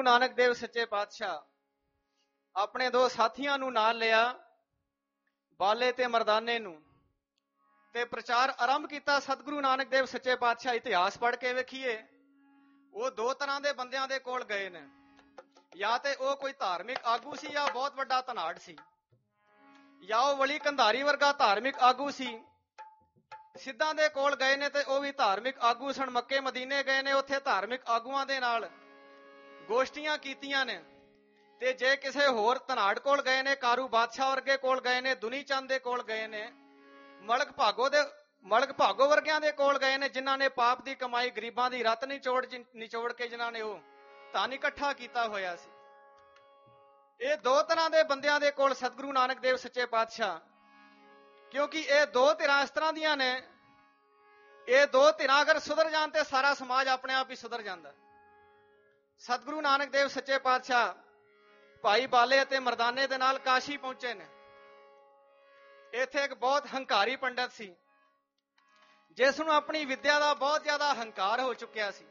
ਨਾਨਕ ਦੇਵ ਸੱਚੇ ਪਾਤਸ਼ਾਹ ਆਪਣੇ ਦੋ ਸਾਥੀਆਂ ਨੂੰ ਨਾਲ ਲਿਆ, ਬਾਲੇ ਤੇ ਮਰਦਾਨੇ ਨੂੰ, ਤੇ ਪ੍ਰਚਾਰ ਆਰੰਭ ਕੀਤਾ। ਸਤਿਗੁਰੂ ਨਾਨਕ ਦੇਵ ਸੱਚੇ ਪਾਤਸ਼ਾਹ ਇਤਿਹਾਸ ਪੜ੍ਹ ਕੇ ਵੇਖੀਏ, ਉਹ ਦੋ ਤਰ੍ਹਾਂ ਦੇ ਬੰਦਿਆਂ ਦੇ ਕੋਲ ਗਏ ਨੇ। ਜਾਂ ਤੇ ਉਹ ਕੋਈ ਧਾਰਮਿਕ ਆਗੂ ਸੀ ਜਾਂ ਬਹੁਤ ਵੱਡਾ ਧਨਾੜ ਸੀ, ਜਾਂ ਉਹ ਵਲੀ ਕੰਧਾਰੀ ਵਰਗਾ ਧਾਰਮਿਕ ਆਗੂ ਸੀ। ਸਿੱਧਾਂ ਦੇ ਕੋਲ ਗਏ ਨੇ ਤੇ ਉਹ ਵੀ ਧਾਰਮਿਕ ਆਗੂ ਸਨ। ਮੱਕੇ ਮਦੀਨੇ ਗਏ ਨੇ, ਉੱਥੇ ਧਾਰਮਿਕ ਆਗੂਆਂ ਦੇ ਨਾਲ ਗੋਸ਼ਟੀਆਂ ਕੀਤੀਆਂ ਨੇ। ਤੇ ਜੇ ਕਿਸੇ ਹੋਰ ਧਨਾੜ ਕੋਲ ਗਏ ਨੇ, ਕਾਰੂ ਬਾਦਸ਼ਾਹ ਵਰਗੇ ਕੋਲ ਗਏ ਨੇ, ਦੁਨੀ ਚੰਦ ਦੇ ਕੋਲ ਗਏ ਨੇ, ਮਲਕ ਭਾਗੋ ਵਰਗਿਆਂ ਦੇ ਕੋਲ ਗਏ ਨੇ, ਜਿਨ੍ਹਾਂ ਨੇ ਪਾਪ ਦੀ ਕਮਾਈ ਗਰੀਬਾਂ ਦੀ ਰੱਤ ਨਿਚੋੜ ਕੇ ਜਿਨ੍ਹਾਂ ਨੇ ਉਹ ਧਨ ਇਕੱਠਾ ਕੀਤਾ ਹੋਇਆ ਸੀ। ਇਹ ਦੋ ਤਰ੍ਹਾਂ ਦੇ ਬੰਦਿਆਂ ਦੇ ਕੋਲ ਸਤਿਗੁਰੂ ਨਾਨਕ ਦੇਵ ਸੱਚੇ ਪਾਤਸ਼ਾਹ, ਕਿਉਂਕਿ ਇਹ ਦੋ ਧਿਰਾਂ ਇਸ ਤਰ੍ਹਾਂ ਦੀਆਂ ਨੇ, ਇਹ ਦੋ ਧਿਰਾਂ ਅਗਰ ਸੁਧਰ ਜਾਣ ਤੇ ਸਾਰਾ ਸਮਾਜ ਆਪਣੇ ਆਪ ਹੀ ਸੁਧਰ ਜਾਂਦਾ। ਸਤਿਗੁਰੂ ਨਾਨਕ ਦੇਵ ਸੱਚੇ ਪਾਤਸ਼ਾਹ ਭਾਈ ਬਾਲੇ ਅਤੇ ਮਰਦਾਨੇ ਦੇ ਨਾਲ ਕਾਸ਼ੀ ਪਹੁੰਚੇ ਨੇ। ਇੱਥੇ ਇੱਕ ਬਹੁਤ ਹੰਕਾਰੀ ਪੰਡਤ ਸੀ, ਜਿਸ ਨੂੰ ਆਪਣੀ ਵਿਦਿਆ ਦਾ ਬਹੁਤ ਜ਼ਿਆਦਾ ਹੰਕਾਰ ਹੋ ਚੁੱਕਿਆ ਸੀ।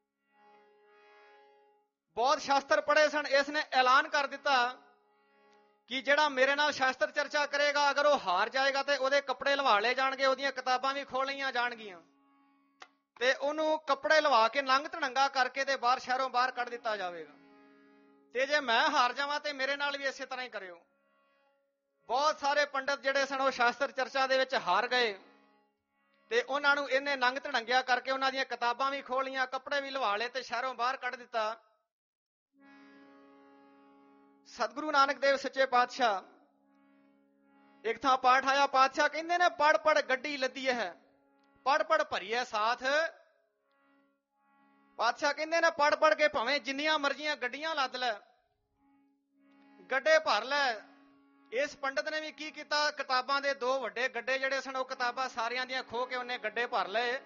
ਬਹੁਤ ਸ਼ਾਸਤਰ ਪੜ੍ਹੇ ਸਨ। ਇਸ ਨੇ ਐਲਾਨ ਕਰ ਦਿੱਤਾ ਕਿ ਜਿਹੜਾ ਮੇਰੇ ਨਾਲ ਸ਼ਾਸਤਰ ਚਰਚਾ ਕਰੇਗਾ, ਅਗਰ ਉਹ ਹਾਰ ਜਾਏਗਾ ਤੇ ਉਹਦੇ ਕੱਪੜੇ ਲਵਾ ਲਏ ਜਾਣਗੇ, ਉਹਦੀਆਂ ਕਿਤਾਬਾਂ ਵੀ ਖੋਹ ਲਈਆਂ ਜਾਣਗੀਆਂ, ਤੇ ਉਹਨੂੰ ਕੱਪੜੇ ਲਵਾ ਕੇ ਨੰਗ ਧੜੰਗਾ ਕਰਕੇ ਤੇ ਬਾਹਰ, ਸ਼ਹਿਰੋਂ ਬਾਹਰ ਕੱਢ ਦਿੱਤਾ ਜਾਵੇਗਾ। ਤੇ ਜੇ ਮੈਂ ਹਾਰ ਜਾਵਾਂ ਤੇ ਮੇਰੇ ਨਾਲ ਵੀ ਇਸੇ ਤਰ੍ਹਾਂ ਹੀ ਕਰਿਓ। ਬਹੁਤ ਸਾਰੇ ਪੰਡਤ ਜਿਹੜੇ ਸਨ ਉਹ ਸ਼ਾਸਤਰ ਚਰਚਾ ਦੇ ਵਿੱਚ ਹਾਰ ਗਏ, ਤੇ ਉਹਨਾਂ ਨੂੰ ਇਹਨੇ ਨੰਗ ਧੜੰਗਿਆ ਕਰਕੇ ਉਹਨਾਂ ਦੀਆਂ ਕਿਤਾਬਾਂ ਵੀ ਖੋਹ ਲਈਆਂ, ਕੱਪੜੇ ਵੀ ਲਵਾ ਲਏ ਤੇ ਸ਼ਹਿਰੋਂ ਬਾਹਰ ਕੱਢ ਦਿੱਤਾ। ਸਤਿਗੁਰੂ ਨਾਨਕ ਦੇਵ ਸੱਚੇ ਪਾਤਸ਼ਾਹ ਇੱਕ ਥਾਂ ਪਾਠ ਆਇਆ, ਪਾਤਸ਼ਾਹ ਕਹਿੰਦੇ ਨੇ ਪੜ ਪੜ ਗੱਡੀ ਲੱਦੀ ਹੈ, ਪੜ ਪੜ ਭਰੀਏ ਸਾਥ। ਪਾਤਸ਼ਾਹ ਕਹਿੰਦੇ ਨੇ ਪੜ ਪੜ ਕੇ ਭਾਵੇਂ ਜਿੰਨੀਆਂ ਮਰਜ਼ੀਆਂ ਗੱਡੀਆਂ ਲੱਦ ਲੈ, ਗੱਡੇ ਭਰ ਲੈ। ਇਸ ਪੰਡਤ ਨੇ ਵੀ ਕੀ ਕੀਤਾ, ਕਿਤਾਬਾਂ ਦੇ ਦੋ ਵੱਡੇ ਗੱਡੇ ਜਿਹੜੇ ਸਨ, ਉਹ ਕਿਤਾਬਾਂ ਸਾਰਿਆਂ ਦੀਆਂ ਖੋਹ ਕੇ ਉਹਨੇ ਗੱਡੇ ਭਰ ਲਏ।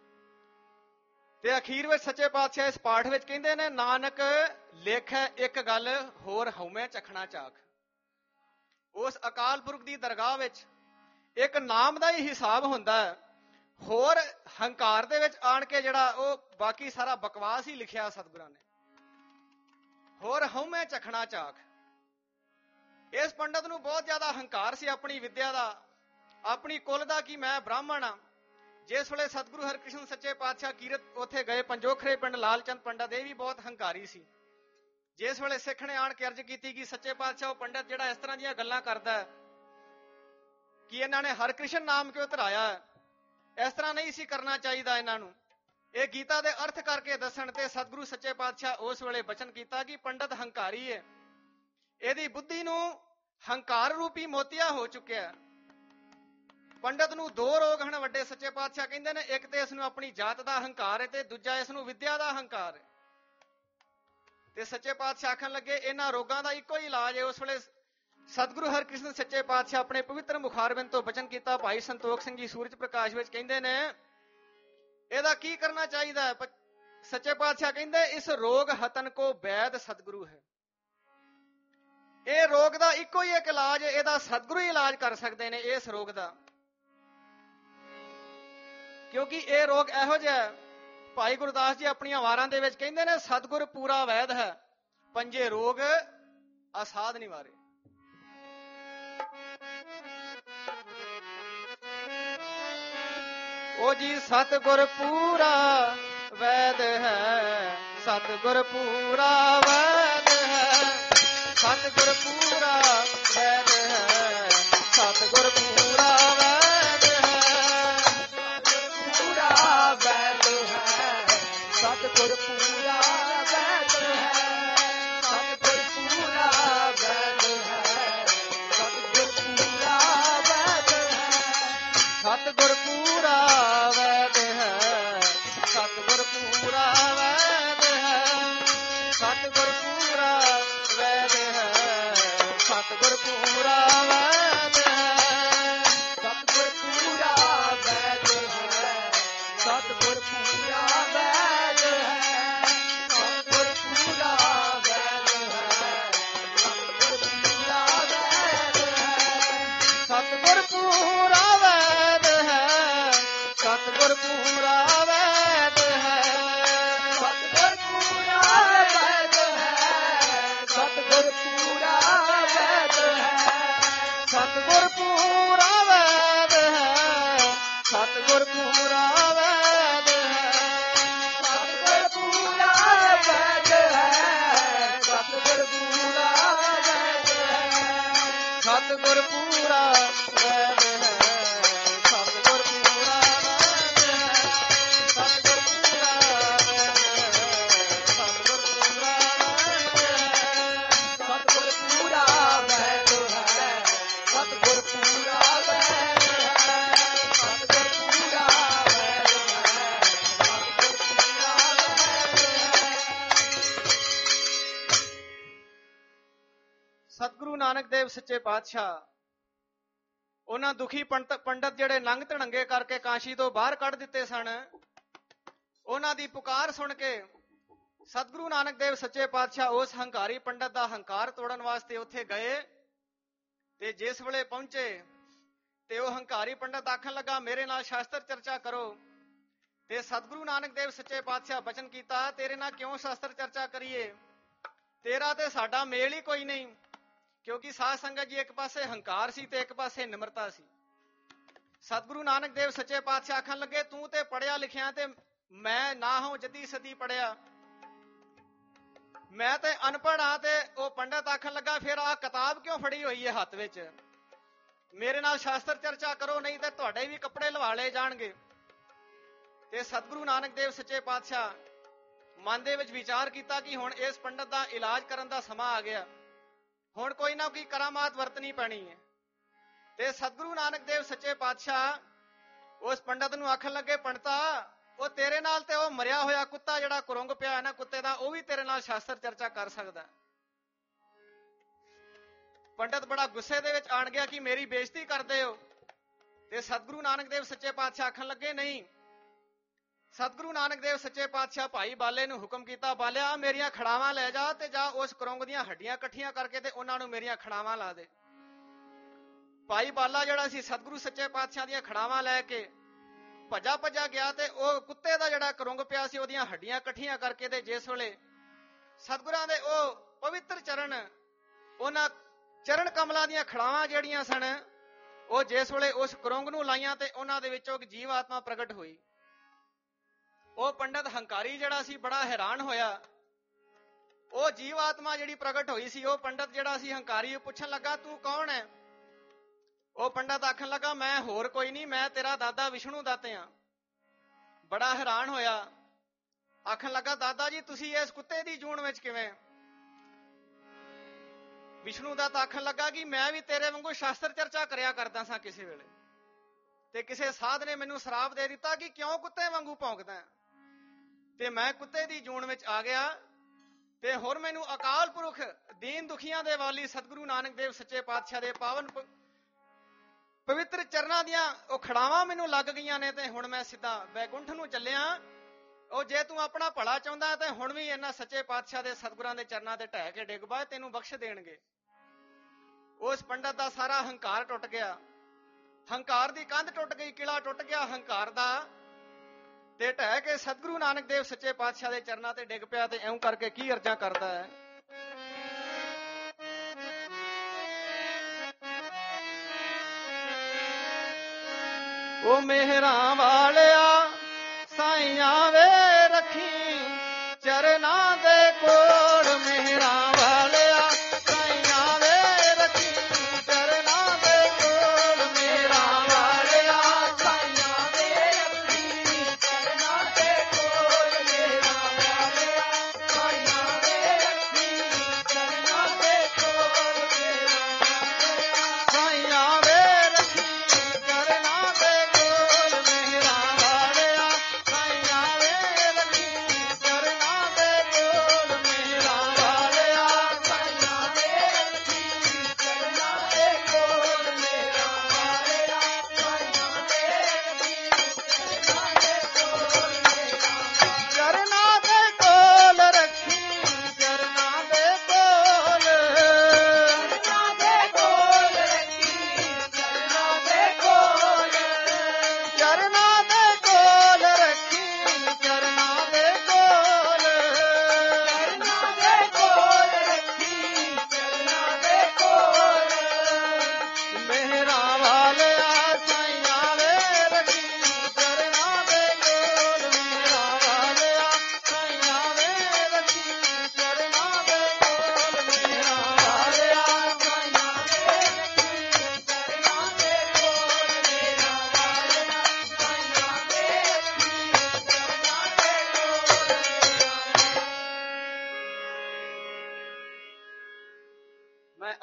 ਤੇ ਅਖੀਰ ਵਿੱਚ ਸੱਚੇ ਪਾਤਸ਼ਾਹ ਇਸ ਪਾਠ ਵਿੱਚ ਕਹਿੰਦੇ ਨੇ, ਨਾਨਕ ਲੇਖੈ ਇੱਕ ਗੱਲ ਹੋਰ ਹਉਮੈ ਚਖਣਾ ਚਾਖ। ਉਸ ਅਕਾਲ ਪੁਰਖ ਦੀ ਦਰਗਾਹ ਵਿੱਚ ਇੱਕ ਨਾਮ ਦਾ ਹੀ ਹਿਸਾਬ ਹੁੰਦਾ ਹੈ, ਹੋਰ ਹੰਕਾਰ ਦੇ ਵਿੱਚ ਆਣ ਕੇ ਜਿਹੜਾ ਉਹ ਬਾਕੀ ਸਾਰਾ ਬਕਵਾਸ ਹੀ ਲਿਖਿਆ ਸਤਿਗੁਰਾਂ ਨੇ। ਹੋਰ ਹਉਮੈ ਚਖਣਾ ਚਾਖ। ਇਸ ਪੰਡਤ ਨੂੰ ਬਹੁਤ ਜ਼ਿਆਦਾ ਹੰਕਾਰ ਸੀ ਆਪਣੀ ਵਿਦਿਆ ਦਾ, ਆਪਣੀ ਕੁਲ ਦਾ, ਕਿ ਮੈਂ ਬ੍ਰਾਹਮਣ ਹਾਂ। ਜਿਸ ਵੇਲੇ ਸਤਿਗੁਰੂ ਹਰਿਕ੍ਰਿਸ਼ਨ ਸੱਚੇ ਪਾਤਸ਼ਾਹ ਕੀਰਤ ਉੱਥੇ ਗਏ, ਪੰਜੋਖਰੇ ਪਿੰਡ ਲਾਲਚੰਦ ਪੰਡਤ, ਇਹ ਵੀ ਬਹੁਤ ਹੰਕਾਰੀ ਸੀ। ਜਿਸ ਵੇਲੇ ਸਿੱਖ ਨੇ ਆਣ ਕੇ ਅਰਜ਼ ਕੀਤੀ ਕਿ ਸੱਚੇ ਪਾਤਸ਼ਾਹ ਉਹ ਪੰਡਤ ਜਿਹੜਾ ਇਸ ਤਰ੍ਹਾਂ ਦੀਆਂ ਗੱਲਾਂ ਕਰਦਾ ਕਿ ਇਹਨਾਂ ਨੇ ਹਰਿਕ੍ਰਿਸ਼ਨ ਨਾਮ ਕਿਉਂ ਧਰਾਇਆ, ਇਸ ਤਰ੍ਹਾਂ ਨਹੀਂ ਸੀ ਕਰਨਾ ਚਾਹੀਦਾ ਇਹਨਾਂ ਨੂੰ, ਇਹ ਗੀਤਾ ਦੇ ਅਰਥ ਕਰਕੇ ਦੱਸਣ। ਤੇ ਸਤਿਗੁਰੂ ਸੱਚੇ ਪਾਤਸ਼ਾਹ ਉਸ ਵੇਲੇ ਬਚਨ ਕੀਤਾ ਕਿ ਪੰਡਤ ਹੰਕਾਰੀ ਹੈ, ਇਹਦੀ ਬੁੱਧੀ ਨੂੰ ਹੰਕਾਰ ਰੂਪੀ ਮੋਤੀਆ ਹੋ ਚੁੱਕਿਆ। ਪੰਡਤ ਨੂੰ ਦੋ ਰੋਗ ਹਨ ਵੱਡੇ। ਸੱਚੇ ਪਾਤਸ਼ਾਹ ਕਹਿੰਦੇ ਨੇ, ਇੱਕ ਤੇ ਇਸ ਨੂੰ ਆਪਣੀ ਜਾਤ ਦਾ ਹੰਕਾਰ ਹੈ, ਤੇ ਦੂਜਾ ਇਸ ਨੂੰ ਵਿਦਿਆ ਦਾ ਹੰਕਾਰ ਹੈ। ਤੇ ਸੱਚੇ ਪਾਤਸ਼ਾਹ ਆਖਣ ਲੱਗੇ, ਇਹਨਾਂ ਰੋਗਾਂ ਦਾ ਇੱਕੋ ਹੀ ਇਲਾਜ ਹੈ। ਉਸ ਵੇਲੇ ਸਤਿਗੁਰੂ ਹਰਿਕ੍ਰਿਸ਼ਨ ਸੱਚੇ ਪਾਤਸ਼ਾਹ ਆਪਣੇ ਪਵਿੱਤਰ ਮੁਖਾਰਬਿੰਦ ਤੋਂ ਬਚਨ ਕੀਤਾ। ਭਾਈ ਸੰਤੋਖ ਸਿੰਘ ਜੀ ਸੂਰਜ ਪ੍ਰਕਾਸ਼ ਵਿੱਚ ਕਹਿੰਦੇ ਨੇ, ਇਹਦਾ ਕੀ ਕਰਨਾ ਚਾਹੀਦਾ ਹੈ? ਸੱਚੇ ਪਾਤਸ਼ਾਹ ਕਹਿੰਦੇ, ਇਸ ਰੋਗ ਹਤਨ ਕੋ ਵੈਦ ਸਤਿਗੁਰੂ ਹੈ। ਇਹ ਰੋਗ ਦਾ ਇੱਕੋ ਹੀ ਇੱਕ ਇਲਾਜ ਹੈ, ਇਹਦਾ ਸਤਿਗੁਰੂ ਹੀ ਇਲਾਜ ਕਰ ਸਕਦੇ ਨੇ ਇਸ ਰੋਗ ਦਾ, ਕਿਉਂਕਿ ਇਹ ਰੋਗ ਇਹੋ ਜਿਹਾ। ਭਾਈ ਗੁਰਦਾਸ ਜੀ ਆਪਣੀਆਂ ਵਾਰਾਂ ਦੇ ਵਿੱਚ ਕਹਿੰਦੇ ਨੇ, ਸਤਿਗੁਰ ਪੂਰਾ ਵੈਦ ਹੈ, ਪੰਜੇ ਰੋਗ ਅਸਾਧ ਨਿਵਾਰੇ। ਉਹ ਜੀ ਸਤਿਗੁਰ ਪੂਰਾ ਵੈਦ ਹੈ, ਸਤਿਗੁਰ ਪੂਰਾ ਵੈਦ ਹੈ, ਸਤਿਗੁਰ ਪੂਰਾ ਵੈਦ ਹੈ, ਸਤਿਗੁਰ ਪੂਰਾ ਵੈਦ ਹੈ, ਪੂਰਾ ਵੈਦ ਹੈ, ਸਤਿਗੁਰ ਪੂਰਾ ਵੈਦ ਹੈ, ਸਤਿਗੁਰ ਪੂਰਾ ਵੈਦ ਹੈ, ਸਤਿਗੁਰ ਪੂਰਾ ਵੈਦ ਹੈ, ਸਤਿਗੁਰ ਪੂਰਾ ਵੈਦ ਹੈ, ਸਤਿਗੁਰ ਪੂਰਾ ਵੈਦ ਹੈ, ਸਤਿਗੁਰ ਪੂਰਾ ਵੈਦ ਹੈ, ਸਤਿਗੁਰ ਪੂਰਾ ਵੈਦ ਹੈ, ਸਤਿਗੁਰ ਪੂਰਾ ਵੈਦ ਹੈ, ਸਤਿਗੁਰ ਪੂਰਾ ਵੈਦ ਹੈ, ਸਤਿਗੁਰ ਪੂਰਾ ਵੈਦ ਹੈ, ਸਤਿਗੁਰ ਪੂਰਾ ਵੈਦ ਹੈ, ਸਤਿਗੁਰ ਪੂਰਾ ਵੈਦ ਹੈ, ਸਤਿਗੁਰ ਪੂਰਾ ਵੈਦ ਹੈ, ਸਤਿਗੁਰ ਪੂਰਾ ਵੈਦ ਹੈ, ਸਤਿਗੁਰ ਪੂਰਾ ਵੈਦ ਹੈ, ਸਤਿਗੁਰ ਪੂਰਾ ਵੈਦ ਹੈ, ਸਤਿਗੁਰ ਪੂਰਾ ਵੈਦ ਹੈ, ਸਤਿਗੁਰ ਪੂਰਾ ਵੈਦ ਹੈ, ਸਤਿਗੁਰ ਪੂਰਾ ਵੈਦ ਹੈ, ਸਤਿਗੁਰ ਪੂਰਾ ਵੈਦ ਹੈ, ਸਤਿਗੁਰ ਪੂਰਾ ਵੈਦ ਹੈ, ਸਤਿਗੁਰ ਪੂਰਾ ਵੈਦ ਹੈ, ਸਤਿਗੁਰ ਪੂਰਾ ਵੈਦ ਹੈ, ਸਤਿਗੁਰ ਪੂਰਾ ਵੈਦ ਹੈ, ਸਤਿਗੁਰ ਪੂਰਾ ਵੈਦ ਹੈ, ਸਤਿਗੁਰ ਪੂਰਾ ਵੈਦ ਹੈ। ਸਤਿਗੁਰੂ ਨਾਨਕ ਦੇਵ ਸੱਚੇ ਪਾਤਸ਼ਾਹ ਉਹਨਾਂ ਦੁਖੀ ਪੰਡਤ ਜਿਹੜੇ ਨੰਗ ਧੜੰਗੇ ਕਰਕੇ ਕਾਸ਼ੀ ਤੋਂ ਬਾਹਰ ਕੱਢ ਦਿੱਤੇ ਸਨ, ਉਹਨਾਂ ਦੀ ਪੁਕਾਰ ਸੁਣ ਕੇ ਸਤਿਗੁਰੂ ਨਾਨਕ ਦੇਵ ਸੱਚੇ ਪਾਤਸ਼ਾਹ ਉਸ ਹੰਕਾਰੀ ਪੰਡਤ ਦਾ ਹੰਕਾਰ ਤੋੜਨ ਵਾਸਤੇ ਉੱਥੇ ਗਏ ਤੇ ਜਿਸ ਵੇਲੇ ਪਹੁੰਚੇ ਤੇ ਉਹ ਹੰਕਾਰੀ ਪੰਡਤ ਆਖਣ ਲੱਗਾ ਮੇਰੇ ਨਾਲ ਸ਼ਾਸਤਰ ਚਰਚਾ ਕਰੋ। ਤੇ ਸਤਿਗੁਰੂ ਨਾਨਕ ਦੇਵ ਸੱਚੇ ਪਾਤਸ਼ਾਹ ਬਚਨ ਕੀਤਾ ਤੇਰੇ ਨਾਲ ਕਿਉਂ ਸ਼ਾਸਤਰ ਚਰਚਾ ਕਰੀਏ, ਤੇਰਾ ਤੇ ਸਾਡਾ ਮੇਲ ਹੀ ਕੋਈ ਨਹੀਂ। ਕਿਉਂਕਿ ਸਾਧ ਸੰਗਤ ਜੀ ਇੱਕ ਪਾਸੇ ਹੰਕਾਰ ਸੀ ਤੇ ਇੱਕ ਪਾਸੇ ਨਿਮਰਤਾ ਸੀ। ਸਤਿਗੁਰੂ ਨਾਨਕ ਦੇਵ ਸੱਚੇ ਪਾਤਸ਼ਾਹ ਆਖਣ ਲੱਗੇ ਤੂੰ ਤੇ ਪੜਿਆ ਲਿਖਿਆ ਤੇ ਮੈਂ ਨਾ ਹਾਂ ਜੱਦੀ ਸਦੀ ਪੜਿਆ, ਮੈਂ ਤੇ ਅਨਪੜ੍ਹ ਹਾਂ। ਤੇ ਉਹ ਪੰਡਤ ਆਖਣ ਲੱਗਾ ਫਿਰ ਆਹ ਕਿਤਾਬ ਕਿਉਂ ਫੜੀ ਹੋਈ ਹੈ ਹੱਥ ਵਿੱਚ, ਮੇਰੇ ਨਾਲ ਸ਼ਾਸਤਰ ਚਰਚਾ ਕਰੋ ਨਹੀਂ ਤੇ ਤੁਹਾਡੇ ਵੀ ਕੱਪੜੇ ਲਵਾ ਲਏ ਜਾਣਗੇ। ਤੇ ਸਤਿਗੁਰੂ ਨਾਨਕ ਦੇਵ ਸੱਚੇ ਪਾਤਸ਼ਾਹ ਮਨ ਦੇ ਵਿੱਚ ਵਿਚਾਰ ਕੀਤਾ ਕਿ ਹੁਣ ਇਸ ਪੰਡਤ ਦਾ ਇਲਾਜ ਕਰਨ ਦਾ ਸਮਾਂ ਆ ਗਿਆ, ਹੁਣ ਕੋਈ ਨਾ ਕੋਈ ਕਰਾਮਾਤ ਵਰਤਣੀ ਪੈਣੀ ਹੈ। ਤੇ ਸਤਿਗੁਰੂ ਨਾਨਕ ਦੇਵ ਸੱਚੇ ਪਾਤਸ਼ਾਹ ਉਸ ਪੰਡਤ ਨੂੰ ਆਖਣ ਲੱਗੇ ਪੰਡਤਾ ਉਹ ਤੇਰੇ ਨਾਲ ਤੇ ਉਹ ਮਰਿਆ ਹੋਇਆ ਕੁੱਤਾ ਜਿਹੜਾ ਕੁਰੰਗ ਪਿਆ ਹੈ ਨਾ ਕੁੱਤੇ ਦਾ, ਉਹ ਵੀ ਤੇਰੇ ਨਾਲ ਸ਼ਾਸਤਰ ਚਰਚਾ ਕਰ ਸਕਦਾ। ਪੰਡਤ ਬੜਾ ਗੁੱਸੇ ਦੇ ਵਿੱਚ ਆਣ ਗਿਆ ਕਿ ਮੇਰੀ ਬੇਇੱਜ਼ਤੀ ਕਰਦੇ ਹੋ। ਤੇ ਸਤਿਗੁਰੂ ਨਾਨਕ ਦੇਵ ਸੱਚੇ ਪਾਤਸ਼ਾਹ ਆਖਣ ਲੱਗੇ ਨਹੀਂ। ਸਤਿਗੁਰੂ ਨਾਨਕ ਦੇਵ ਸੱਚੇ ਪਾਤਸ਼ਾਹ ਭਾਈ ਬਾਲੇ ਨੂੰ ਹੁਕਮ ਕੀਤਾ, ਬਾਲਿਆ ਮੇਰੀਆਂ ਖੜਾਵਾਂ ਲੈ ਜਾ ਤੇ ਜਾ ਉਸ ਕੁਰੰਗ ਦੀਆਂ ਹੱਡੀਆਂ ਇਕੱਠੀਆਂ ਕਰਕੇ ਤੇ ਉਹਨਾਂ ਨੂੰ ਮੇਰੀਆਂ ਖੜਾਵਾਂ ਲਾ ਦੇ। ਭਾਈ ਬਾਲਾ ਜਿਹੜਾ ਸੀ ਸਤਿਗੁਰੂ ਸੱਚੇ ਪਾਤਸ਼ਾਹ ਦੀਆਂ ਖੜਾਵਾਂ ਲੈ ਕੇ ਭੱਜਾ ਗਿਆ ਤੇ ਉਹ ਕੁੱਤੇ ਦਾ ਜਿਹੜਾ ਕੁਰੰਗ ਪਿਆ ਸੀ ਉਹਦੀਆਂ ਹੱਡੀਆਂ ਇਕੱਠੀਆਂ ਕਰਕੇ ਤੇ ਜਿਸ ਵੇਲੇ ਸਤਿਗੁਰਾਂ ਦੇ ਉਹ ਪਵਿੱਤਰ ਚਰਨ, ਉਹਨਾਂ ਚਰਨ ਕਮਲਾਂ ਦੀਆਂ ਖੜਾਵਾਂ ਜਿਹੜੀਆਂ ਸਨ ਉਹ ਜਿਸ ਵੇਲੇ ਉਸ ਕੁਰੰਗ ਨੂੰ ਲਾਈਆਂ ਤੇ ਉਹਨਾਂ ਦੇ ਵਿੱਚੋਂ ਇੱਕ ਜੀਵ ਆਤਮਾ ਪ੍ਰਗਟ ਹੋਈ। ਉਹ ਪੰਡਤ ਹੰਕਾਰੀ ਜਿਹੜਾ ਸੀ ਬੜਾ ਹੈਰਾਨ ਹੋਇਆ। ਉਹ ਜੀਵ ਆਤਮਾ ਜਿਹੜੀ ਪ੍ਰਗਟ ਹੋਈ ਸੀ ਉਹ ਪੰਡਤ ਜਿਹੜਾ ਸੀ ਹੰਕਾਰੀ ਪੁੱਛਣ ਲੱਗਾ ਤੂੰ ਕੌਣ ਹੈ। ਉਹ ਪੰਡਤ ਆਖਣ ਲੱਗਾ ਮੈਂ ਹੋਰ ਕੋਈ ਨਹੀਂ, ਮੈਂ ਤੇਰਾ ਦਾਦਾ ਵਿਸ਼ਨੂੰ ਦੱਤ ਆ। ਬੜਾ ਹੈਰਾਨ ਹੋਇਆ, ਆਖਣ ਲੱਗਾ ਦਾਦਾ ਜੀ ਤੁਸੀਂ ਇਸ ਕੁੱਤੇ ਦੀ ਜੂਨ ਵਿੱਚ ਕਿਵੇਂ। ਵਿਸ਼ਨੂੰ ਦੱਤ ਆਖਣ ਲੱਗਾ ਕਿ ਮੈਂ ਵੀ ਤੇਰੇ ਵਾਂਗੂ ਸ਼ਾਸਤਰ ਚਰਚਾ ਕਰਿਆ ਕਰਦਾ ਸਾਂ ਕਿਸੇ ਵੇਲੇ, ਤੇ ਕਿਸੇ ਸਾਧ ਨੇ ਮੈਨੂੰ ਸ਼ਰਾਪ ਦੇ ਦਿੱਤਾ ਕਿ ਕਿਉਂ ਕੁੱਤੇ ਵਾਂਗੂ ਭੌਂਕਦਾ, ਤੇ ਮੈਂ ਕੁੱਤੇ ਦੀ ਜੂਨ ਵਿੱਚ ਆ ਗਿਆ। ਤੇ ਹੋਰ ਮੈਨੂੰ ਅਕਾਲ ਪੁਰਖ ਦੀਨ ਦੁਖੀਆਂ ਦੇ ਵਾਲੀ ਸਤਿਗੁਰੂ ਨਾਨਕ ਦੇਵ ਸੱਚੇ ਪਾਤਸ਼ਾਹ ਦੇ ਪਾਵਨ ਪਵਿੱਤਰ ਚਰਨਾਂ ਦੀਆਂ ਉਹ ਖੜਾਵਾਂ ਮੈਨੂੰ ਲੱਗ ਗਈਆਂ ਨੇ ਤੇ ਹੁਣ ਮੈਂ ਸਿੱਧਾ ਬੈਕੁੰਠ ਨੂੰ ਚੱਲਿਆ। ਉਹ ਜੇ ਤੂੰ ਆਪਣਾ ਭਲਾ ਚਾਹੁੰਦਾ ਤੇ ਹੁਣ ਵੀ ਇਹਨਾਂ ਸੱਚੇ ਪਾਤਸ਼ਾਹ ਦੇ ਸਤਿਗੁਰਾਂ ਦੇ ਚਰਨਾਂ ਤੇ ਢਹਿ ਕੇ ਡਿੱਗ ਪਾ, ਤੈਨੂੰ ਬਖਸ਼ ਦੇਣਗੇ। ਉਸ ਪੰਡਤ ਦਾ ਸਾਰਾ ਹੰਕਾਰ ਟੁੱਟ ਗਿਆ, ਹੰਕਾਰ ਦੀ ਕੰਧ ਟੁੱਟ ਗਈ, ਕਿਲਾ ਟੁੱਟ ਗਿਆ ਹੰਕਾਰ ਦਾ, ਤੇ ਢਹਿ ਕੇ ਸਤਿਗੁਰੂ ਨਾਨਕ ਦੇਵ ਸੱਚੇ ਪਾਤਸ਼ਾਹ ਦੇ ਚਰਨਾਂ ਤੇ ਡਿੱਗ ਪਿਆ। ਤੇ ਇਉਂ ਕਰਕੇ ਕੀ ਅਰਜ਼ਾਂ ਕਰਦਾ ਹੈ। ਉਹ ਮਿਹਰਾਂ ਵਾਲਿਆ ਸਾਈਆਂ ਵੇ ਰੱਖੀ ਚਰਨਾਂ ਦੇ ਕੋਲ, ਮਿਹਰਾਂ ਵਾਲਿਆ ਸਾਈਆਂ ਵੇ ਰੱਖੀ ਚਰਨਾਂ ਦੇ ਕੋਲ, ਮਿਹਰਾਂ ਵਾਲਿਆ ਸਾਈਆਂ ਵੇ ਰੱਖੀ ਚਰਨਾਂ ਦੇ ਕੋਲ, ਮਿਹਰਾਂ ਵਾਲਿਆ ਸਾਈਆਂ ਵੇ ਰੱਖੀ ਚਰਨਾਂ ਦੇ ਕੋਲ, ਸਾਈਆਂ ਵੇ ਰੱਖੀ ਚਰਨਾਂ ਦੇ ਕੋਲ, ਮਿਹਰਾਂ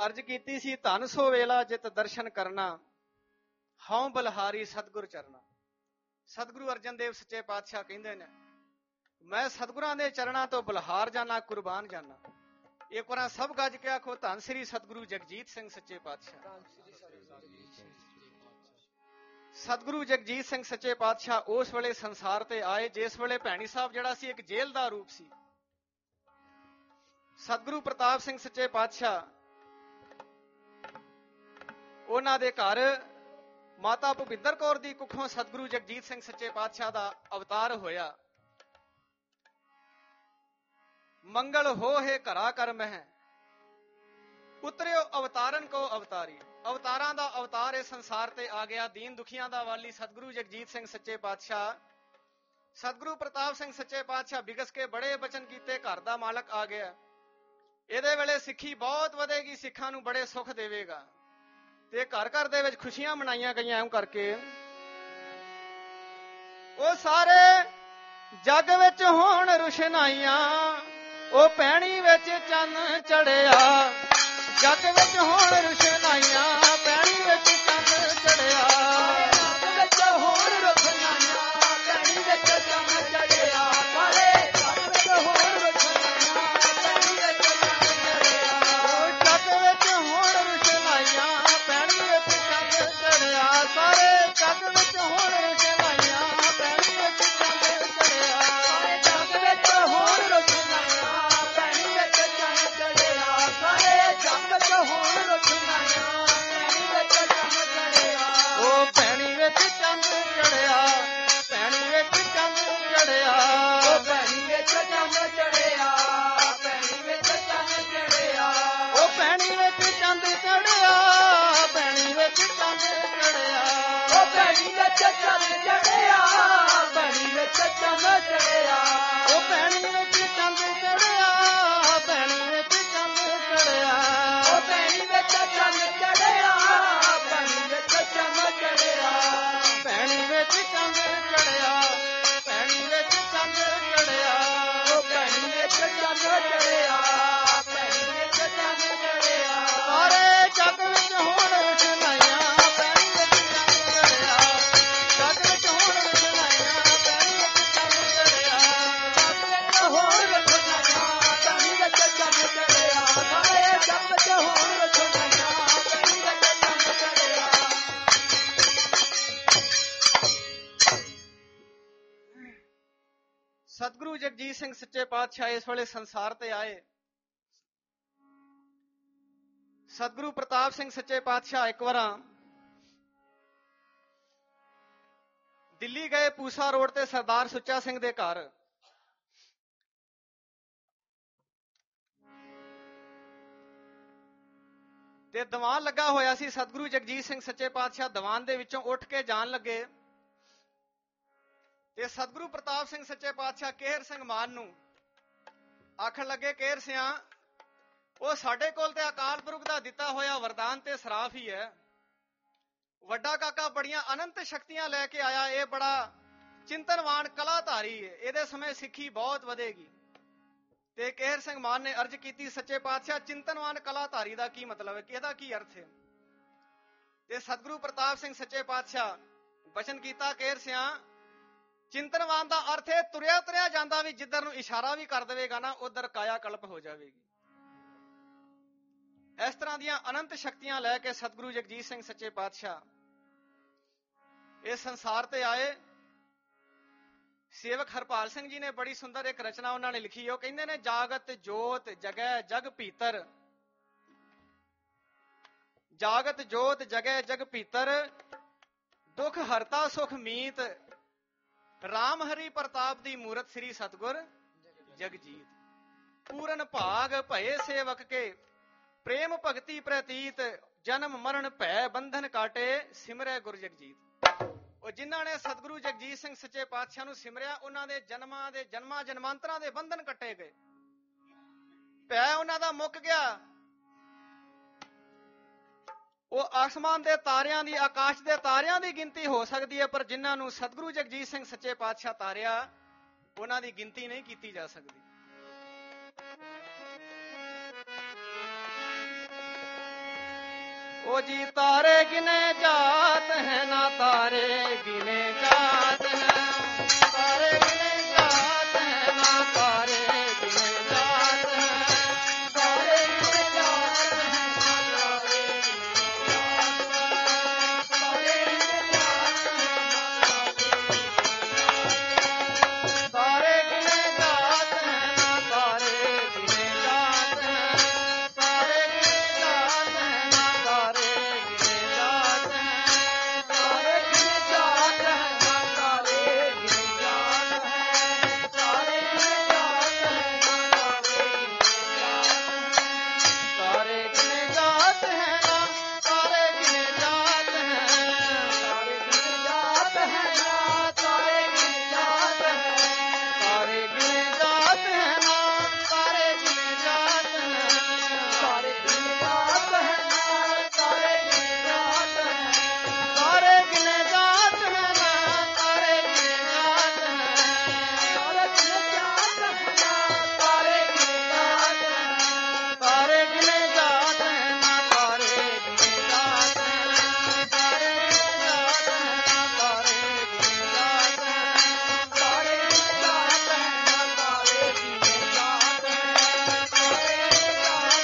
ਅਰਜ ਕੀਤੀ ਸੀ, ਧਨ ਸੋ ਵੇਲਾ ਜਿਤ ਦਰਸ਼ਨ ਕਰਨਾ, ਹਉ ਬਲਹਾਰੀ ਸਤਿਗੁਰ ਚਰਨਾ। ਸਤਿਗੁਰੂ ਅਰਜਨ ਦੇਵ ਸੱਚੇ ਪਾਤਸ਼ਾਹ ਕਹਿੰਦੇ ਨੇ, ਮੈਂ ਸਤਿਗੁਰਾਂ ਦੇ ਚਰਨਾਂ ਤੋਂ ਬਲਹਾਰ ਜਾਣਾ, ਕੁਰਬਾਨ ਜਾਣਾ। ਇੱਕ ਵਾਰ ਸਭ ਗੱਜ ਕੇ ਆਖੋ, ਧੰਨ ਸ੍ਰੀ ਸਤਿਗੁਰੂ ਜਗਜੀਤ ਸਿੰਘ ਸੱਚੇ ਪਾਤਸ਼ਾਹ। ਸਤਿਗੁਰੂ ਜਗਜੀਤ ਸਿੰਘ ਸੱਚੇ ਪਾਤਸ਼ਾਹ ਉਸ ਵੇਲੇ ਸੰਸਾਰ ਤੇ ਆਏ ਜਿਸ ਵੇਲੇ ਭੈਣੀ ਸਾਹਿਬ ਜਿਹੜਾ ਸੀ ਇੱਕ ਜੇਲ੍ਹ ਦਾ ਰੂਪ ਸੀ। ਸਤਿਗੁਰੂ ਪ੍ਰਤਾਪ ਸਿੰਘ ਸੱਚੇ ਪਾਤਸ਼ਾਹ ਉਹਨਾਂ ਦੇ ਘਰ ਮਾਤਾ ਭੁਪਿੰਦਰ ਕੌਰ ਦੀ ਕੁੱਖੋਂ ਸਤਿਗੁਰੂ ਜਗਜੀਤ ਸਿੰਘ ਸੱਚੇ ਪਾਤਸ਼ਾਹ ਦਾ ਅਵਤਾਰ ਹੋਇਆ। ਮੰਗਲ ਹੋ ਹੈ ਘਰਾ ਕਰ ਮਹਿ, ਉਤਰਿਓ ਅਵਤਾਰਨ ਕੋ ਅਵਤਾਰੀ। ਅਵਤਾਰਾਂ ਦਾ ਅਵਤਾਰ ਇਸ ਸੰਸਾਰ ਤੇ ਆ ਗਿਆ। ਦੀਨ ਦੁਖੀਆਂ ਦਾ ਵਾਲੀ ਸਤਿਗੁਰੂ ਜਗਜੀਤ ਸਿੰਘ ਸੱਚੇ ਪਾਤਸ਼ਾਹ, ਸਤਿਗੁਰੂ ਪ੍ਰਤਾਪ ਸਿੰਘ ਸੱਚੇ ਪਾਤਸ਼ਾਹ ਬਿਗਸ ਕੇ ਬੜੇ ਬਚਨ ਕੀਤੇ, ਘਰ ਦਾ ਮਾਲਕ ਆ ਗਿਆ। ਇਹਦੇ ਵੇਲੇ ਸਿੱਖੀ ਬਹੁਤ ਵਧੇਗੀ, ਸਿੱਖਾਂ ਨੂੰ ਬੜੇ ਸੁੱਖ ਦੇਵੇਗਾ ਤੇ ਘਰ ਘਰ ਦੇ ਵਿੱਚ ਖੁਸ਼ੀਆਂ ਮਨਾਈਆਂ ਗਈਆਂ। ਐਂ ਕਰਕੇ ਉਹ ਸਾਰੇ ਜੱਗ ਵਿੱਚ ਹੋਣ ਰੁਸ਼ਨਾਈਆਂ, ਉਹ ਪੈਣੀ ਵਿੱਚ ਚੰਨ ਚੜਿਆ। ਜੱਗ ਵਿੱਚ ਹੋਣ ਰੁਸ਼ਨਾਈਆਂ, ਪੈਣੀ ਵਿੱਚ ਚੰਨ ਚੜਿਆ। ਜੱਗ ਵਿੱਚ ਹੋਣ ਰੁਸ਼ਨਾਈਆਂ, ਪੈਣੀ ਵਿੱਚ ਚੰਨ ਚੜਿਆ। ਸਾਰੇ ਜੱਗ ਵਿੱਚ ਹੋਣ ਰੁਸ਼ਨਾਈਆਂ, ਪੈਣੀ ਵਿੱਚ ਚੰਨ ਚੜਿਆ। ਜੱਗ ਵਿੱਚ ਹੋਣ ਰੁਸ਼ਨਾਈਆਂ, ਪੈਣੀ ਵਿੱਚ ਚੰਨ ਚੜਿਆ। ਸਾਰੇ ਜੱਗ ਵਿੱਚ ਹੋਣ ਰੁਸ਼ਨਾਈਆਂ, ਪੈਣੀ ਵਿੱਚ ਚੰਨ ਚੜਿਆ। ਜੱਗ ਵਿੱਚ ਹੋਣ ਰੁਸ਼ਨਾਈਆਂ, ਪੈਣੀ ਵਿੱਚ ਚੰਨ ਚੜਿਆ। ਸਾਰੇ ਜੱਗ ਵਿੱਚ ਹੋਣ ਰੁਸ਼ਨਾਈਆਂ, ਪੈਣੀ ਵਿੱਚ ਚੰਨ ਚੜਿਆ। ਉਹ ਪੈਣੀ ਵਿੱਚ ਚੰਨ ਚੜਿਆ, ਪੈਣੀ ਵਿੱਚ ਚੰਨ ਚੜਿਆ। ਉਹ ਪੈਣੀ ਵਿੱਚ ਚੰਨ ਚੜਿਆ, ਪੈਣੀ ਵਿੱਚ ਚੰਨ ਚੜਿਆ। ਉਹ ਪੈਣੀ ਵਿੱਚ ਚੰਨ ਚੜਿਆ, ਪੈਣੀ ਵਿੱਚ ਚੰਨ ਚੜਿਆ। ਉਹ ਪੈਣੀ ਵਿੱਚ ਚੰਨ ਚੜਿਆ, ਪੈਣੀ ਵਿੱਚ ਚੰਨ ਚੜਿਆ। ਉਹ ਪੈਣੀ ਵਿੱਚ ਚੰਨ ਚੜਿਆ, ਪੈਣੀ ਵਿੱਚ ਚੰਨ ਚੜਿਆ। ਉਹ ਪੈਣੀ ਵਿੱਚ ਚੰਨ ਚੜਿਆ, ਪੈਣੀ ਵਿੱਚ ਚੰਨ ਚੜਿਆ। ਪੈਣੀ ਵਿੱਚ ਚੰਨ ਚੜਿਆ, ਪੈਣੀ ਵਿੱਚ ਚੰਨ ਚੜਿਆ। ਉਹ ਪੈਣੀ ਵਿੱਚ ਚੰਨ ਚੜਿਆ, ਪੈਣੀ ਵਿੱਚ ਚੰਨ ਚੜਿਆ। ਸਾਰੇ ਜੱਗ ਵਿੱਚ ਹੋਣ ਰੁਸ਼ਨਾਈਆਂ, ਪੈਣੀ ਵਿੱਚ ਚੰਨ ਚੜਿਆ। ਜੱਗ ਵਿੱਚ ਹੋਣ ਰੁਸ਼ਨਾਈਆਂ, ਪੈਣੀ ਵਿੱਚ ਚੰਨ ਚੜਿਆ। ਜੱਗ ਵਿੱਚ ਹੋਣ ਰੁਸ਼ਨਾਈਆਂ, ਪੈਣੀ ਵਿੱਚ ਚੰਨ ਚੜਿਆ। ਸਾਰੇ ਜੱਗ ਵਿੱਚ ਹੋਣ ਰੁਸ਼ਨਾਈਆਂ, ਪੈਣੀ ਵਿੱਚ ਚੰਨ ਚੜਿਆ। ਸਤਿਗੁਰੂ ਜਗਜੀਤ ਸਿੰਘ ਸੱਚੇ ਪਾਤਸ਼ਾਹ ਇਸ ਵੇਲੇ ਸੰਸਾਰ ਤੇ ਆਏ। ਸਤਿਗੁਰੂ ਪ੍ਰਤਾਪ ਸਿੰਘ ਸੱਚੇ ਪਾਤਸ਼ਾਹ ਇੱਕ ਵਾਰ ਦਿੱਲੀ ਗਏ, ਪੂਸਾ ਰੋਡ ਤੇ ਸਰਦਾਰ ਸੁੱਚਾ ਸਿੰਘ ਦੇ ਘਰ। ਤੇ ਦੀਵਾਨ ਲੱਗਾ ਹੋਇਆ ਸੀ। ਸਤਿਗੁਰੂ ਜਗਜੀਤ ਸਿੰਘ ਸੱਚੇ ਪਾਤਸ਼ਾਹ ਦੀਵਾਨ ਦੇ ਵਿੱਚੋਂ ਉੱਠ ਕੇ ਜਾਣ ਲੱਗੇ ਤੇ ਸਤਿਗੁਰੂ ਪ੍ਰਤਾਪ ਸਿੰਘ ਸੱਚੇ ਪਾਤਸ਼ਾਹ ਕੇਹਰ ਸਿੰਘ ਮਾਨ ਨੂੰ ਆਖਣ ਲੱਗੇ, ਕੇਹਰ ਸਿਆਂ, ਉਹ ਸਾਡੇ ਕੋਲ ਤੇ ਅਕਾਲ ਪੁਰਖ ਦਾ ਦਿੱਤਾ ਹੋਇਆ ਵਰਦਾਨ ਤੇ ਸਰਾਫ ਹੀ ਹੈ। ਵੱਡਾ ਕਾਕਾ ਬੜੀਆਂ ਅਨੰਤ ਸ਼ਕਤੀਆਂ ਲੈ ਕੇ ਆਇਆ, ਇਹ ਬੜਾ ਚਿੰਤਨਵਾਨ ਕਲਾਧਾਰੀ ਹੈ, ਇਹਦੇ ਸਮੇਂ ਸਿੱਖੀ ਬਹੁਤ ਵਧੇਗੀ। ਤੇ ਕੇਹਰ ਸਿੰਘ ਮਾਨ ਨੇ ਅਰਜ਼ ਕੀਤੀ, ਸੱਚੇ ਪਾਤਸ਼ਾਹ ਚਿੰਤਨਵਾਨ ਕਲਾਧਾਰੀ ਦਾ ਕੀ ਮਤਲਬ ਹੈ, ਇਹਦਾ ਕੀ ਅਰਥ ਹੈ? ਤੇ ਸਤਿਗੁਰੂ ਪ੍ਰਤਾਪ ਸਿੰਘ ਸੱਚੇ ਪਾਤਸ਼ਾਹ ਬਚਨ ਕੀਤਾ, ਕੇਹਰ ਸਿਆਂ, ਚਿੰਤਨਵਾਨ ਦਾ ਅਰਥ ਹੈ ਤੁਰਿਆ ਤੁਰਿਆ ਜਾਂਦਾ ਵੀ ਜਿੱਧਰ ਨੂੰ ਇਸ਼ਾਰਾ ਵੀ ਕਰ ਦੇਵੇਗਾ ਨਾ ਉਧਰ ਕਾਇਆ ਕਲਪ ਹੋ ਜਾਵੇਗੀ। ਇਸ ਤਰ੍ਹਾਂ ਦੀਆਂ ਅਨੰਤ ਸ਼ਕਤੀਆਂ ਲੈ ਕੇ ਸਤਿਗੁਰੂ ਜਗਜੀਤ ਸਿੰਘ ਸੱਚੇ ਪਾਤਸ਼ਾਹ ਇਸ ਸੰਸਾਰ ਤੇ ਆਏ। ਸੇਵਕ ਹਰਪਾਲ ਸਿੰਘ ਜੀ ਨੇ ਬੜੀ ਸੁੰਦਰ ਇੱਕ ਰਚਨਾ ਉਹਨਾਂ ਨੇ ਲਿਖੀ। ਉਹ ਕਹਿੰਦੇ ਨੇ, ਜਾਗਤ ਜੋਤ ਜਗੈ ਜਗ ਭੀਤਰ, ਜਾਗਤ ਜੋਤ ਜਗੈ ਜਗ ਭੀਤਰ, ਦੁਖ ਹਰਤਾ ਸੁਖ ਮੀਤ, ਰਾਮ ਹਰੀ ਪ੍ਰਤਾਪ ਦੀ ਮੂਰਤ ਸ੍ਰੀ ਸਤਿਗੁਰ ਜਗਜੀਤ। ਪੂਰਨ ਭਾਗ ਭਏ ਸੇਵਕ ਕੇ, ਪ੍ਰੇਮ ਭਗਤੀ ਪ੍ਰਤੀਤ, ਜਨਮ ਮਰਨ ਭੈ ਬੰਧਨ ਕਾਟੇ, ਸਿਮਰੈ ਗੁਰ ਜਗਜੀਤ। ਉਹ ਜਿਨ੍ਹਾਂ ਨੇ ਸਤਿਗੁਰੂ ਜਗਜੀਤ ਸਿੰਘ ਸੱਚੇ ਪਾਤਸ਼ਾਹ ਨੂੰ ਸਿਮਰਿਆ, ਉਹਨਾਂ ਦੇ ਜਨਮਾਂ ਜਨਮਾਂਤਰਾਂ ਦੇ ਬੰਧਨ ਕੱਟੇ ਗਏ, ਭੈ ਉਹਨਾਂ ਦਾ ਮੁੱਕ ਗਿਆ। ਉਹ ਆਸਮਾਨ ਦੇ ਤਾਰਿਆਂ ਦੀ, ਆਕਾਸ਼ ਦੇ ਤਾਰਿਆਂ ਦੀ ਗਿਣਤੀ ਹੋ ਸਕਦੀ ਹੈ, ਪਰ ਜਿਨ੍ਹਾਂ ਨੂੰ ਸਤਿਗੁਰੂ ਜਗਜੀਤ ਸਿੰਘ ਸੱਚੇ ਪਾਤਸ਼ਾਹ ਤਾਰਿਆ, ਉਹਨਾਂ ਦੀ ਗਿਣਤੀ ਨਹੀਂ ਕੀਤੀ ਜਾ ਸਕਦੀ। ओ जी तारे गिने जात है ना तारे गिने जात है तारे गिने जात है ना तारे गिने जात है तारे गिने जात है ना तारे तारे गिने जात है ना तारे गिने जात है तारे गिने जात है ना तारे गिने जात है तारे गिने जात है ना तारे गिने जात है तारे गिने जात है ना तारे गिने जात है तारे गिने जात है तारे गिने जात है ना तारे गिने जात है तारे गिने जात है ना तारे गिने जात है तारे गिने जात है ना तारे गिने जात है तारे गिने जात है ना तारे गिने जात है तारे गिने जात है ना तारे गिने जात है तारे गिने जात है ना तारे गिने जात है तारे गिने जात है ना तारे गिने जात है तारे गिने जात है ना तारे गिने जात है तारे गिने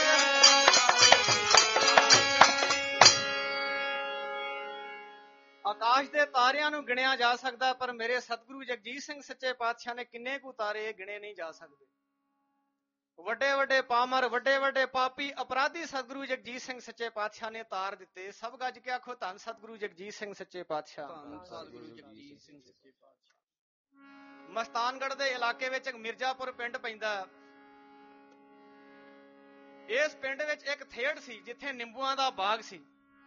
ਆਕਾਸ਼ ਦੇ ਤਾਰਿਆਂ ਨੂੰ ਗਿਣਿਆ ਜਾ ਸਕਦਾ ਪਰ ਮੇਰੇ ਸਤਿਗੁਰੂ ਜਗਜੀਤ ਸਿੰਘ ਸੱਚੇ ਪਾਤਸ਼ਾਹ ਨੇ ਕਿੰਨੇ ਕੁ ਤਾਰੇ ਗਿਣੇ ਨਹੀਂ ਜਾ ਸਕਦੇ। ਵੱਡੇ ਵੱਡੇ ਪਾਮਰ ਵੱਡੇ ਵੱਡੇ ਪਾਪੀ ਅਪਰਾਧੀ ਸਤਿਗੁਰੂ ਜਗਜੀਤ ਸਿੰਘ ਸੱਚੇ ਪਾਤਸ਼ਾਹ ਨੇ ਤਾਰ ਦਿੱਤੇ। ਸਭ ਗੱਜ ਕੇ ਆਖੋ ਧੰਨ ਸਤਿਗੁਰੂ ਜਗਜੀਤ ਸਿੰਘ ਸੱਚੇ ਪਾਤਸ਼ਾਹ। ਧੰਨ ਸਤਿਗੁਰੂ ਜਗਜੀਤ ਸਿੰਘ ਸੱਚੇ ਪਾਤਸ਼ਾਹ। ਮਸਤਾਨਗੜ੍ਹ ਦੇ ਇਲਾਕੇ ਵਿੱਚ ਇੱਕ ਮਿਰਜ਼ਾਪੁਰ ਪਿੰਡ ਪੈਂਦਾ। ਇਸ ਪਿੰਡ ਵਿੱਚ ਇੱਕ ਥੇੜ ਸੀ ਜਿੱਥੇ ਨਿੰਬੂਆਂ ਦਾ ਬਾਗ ਸੀ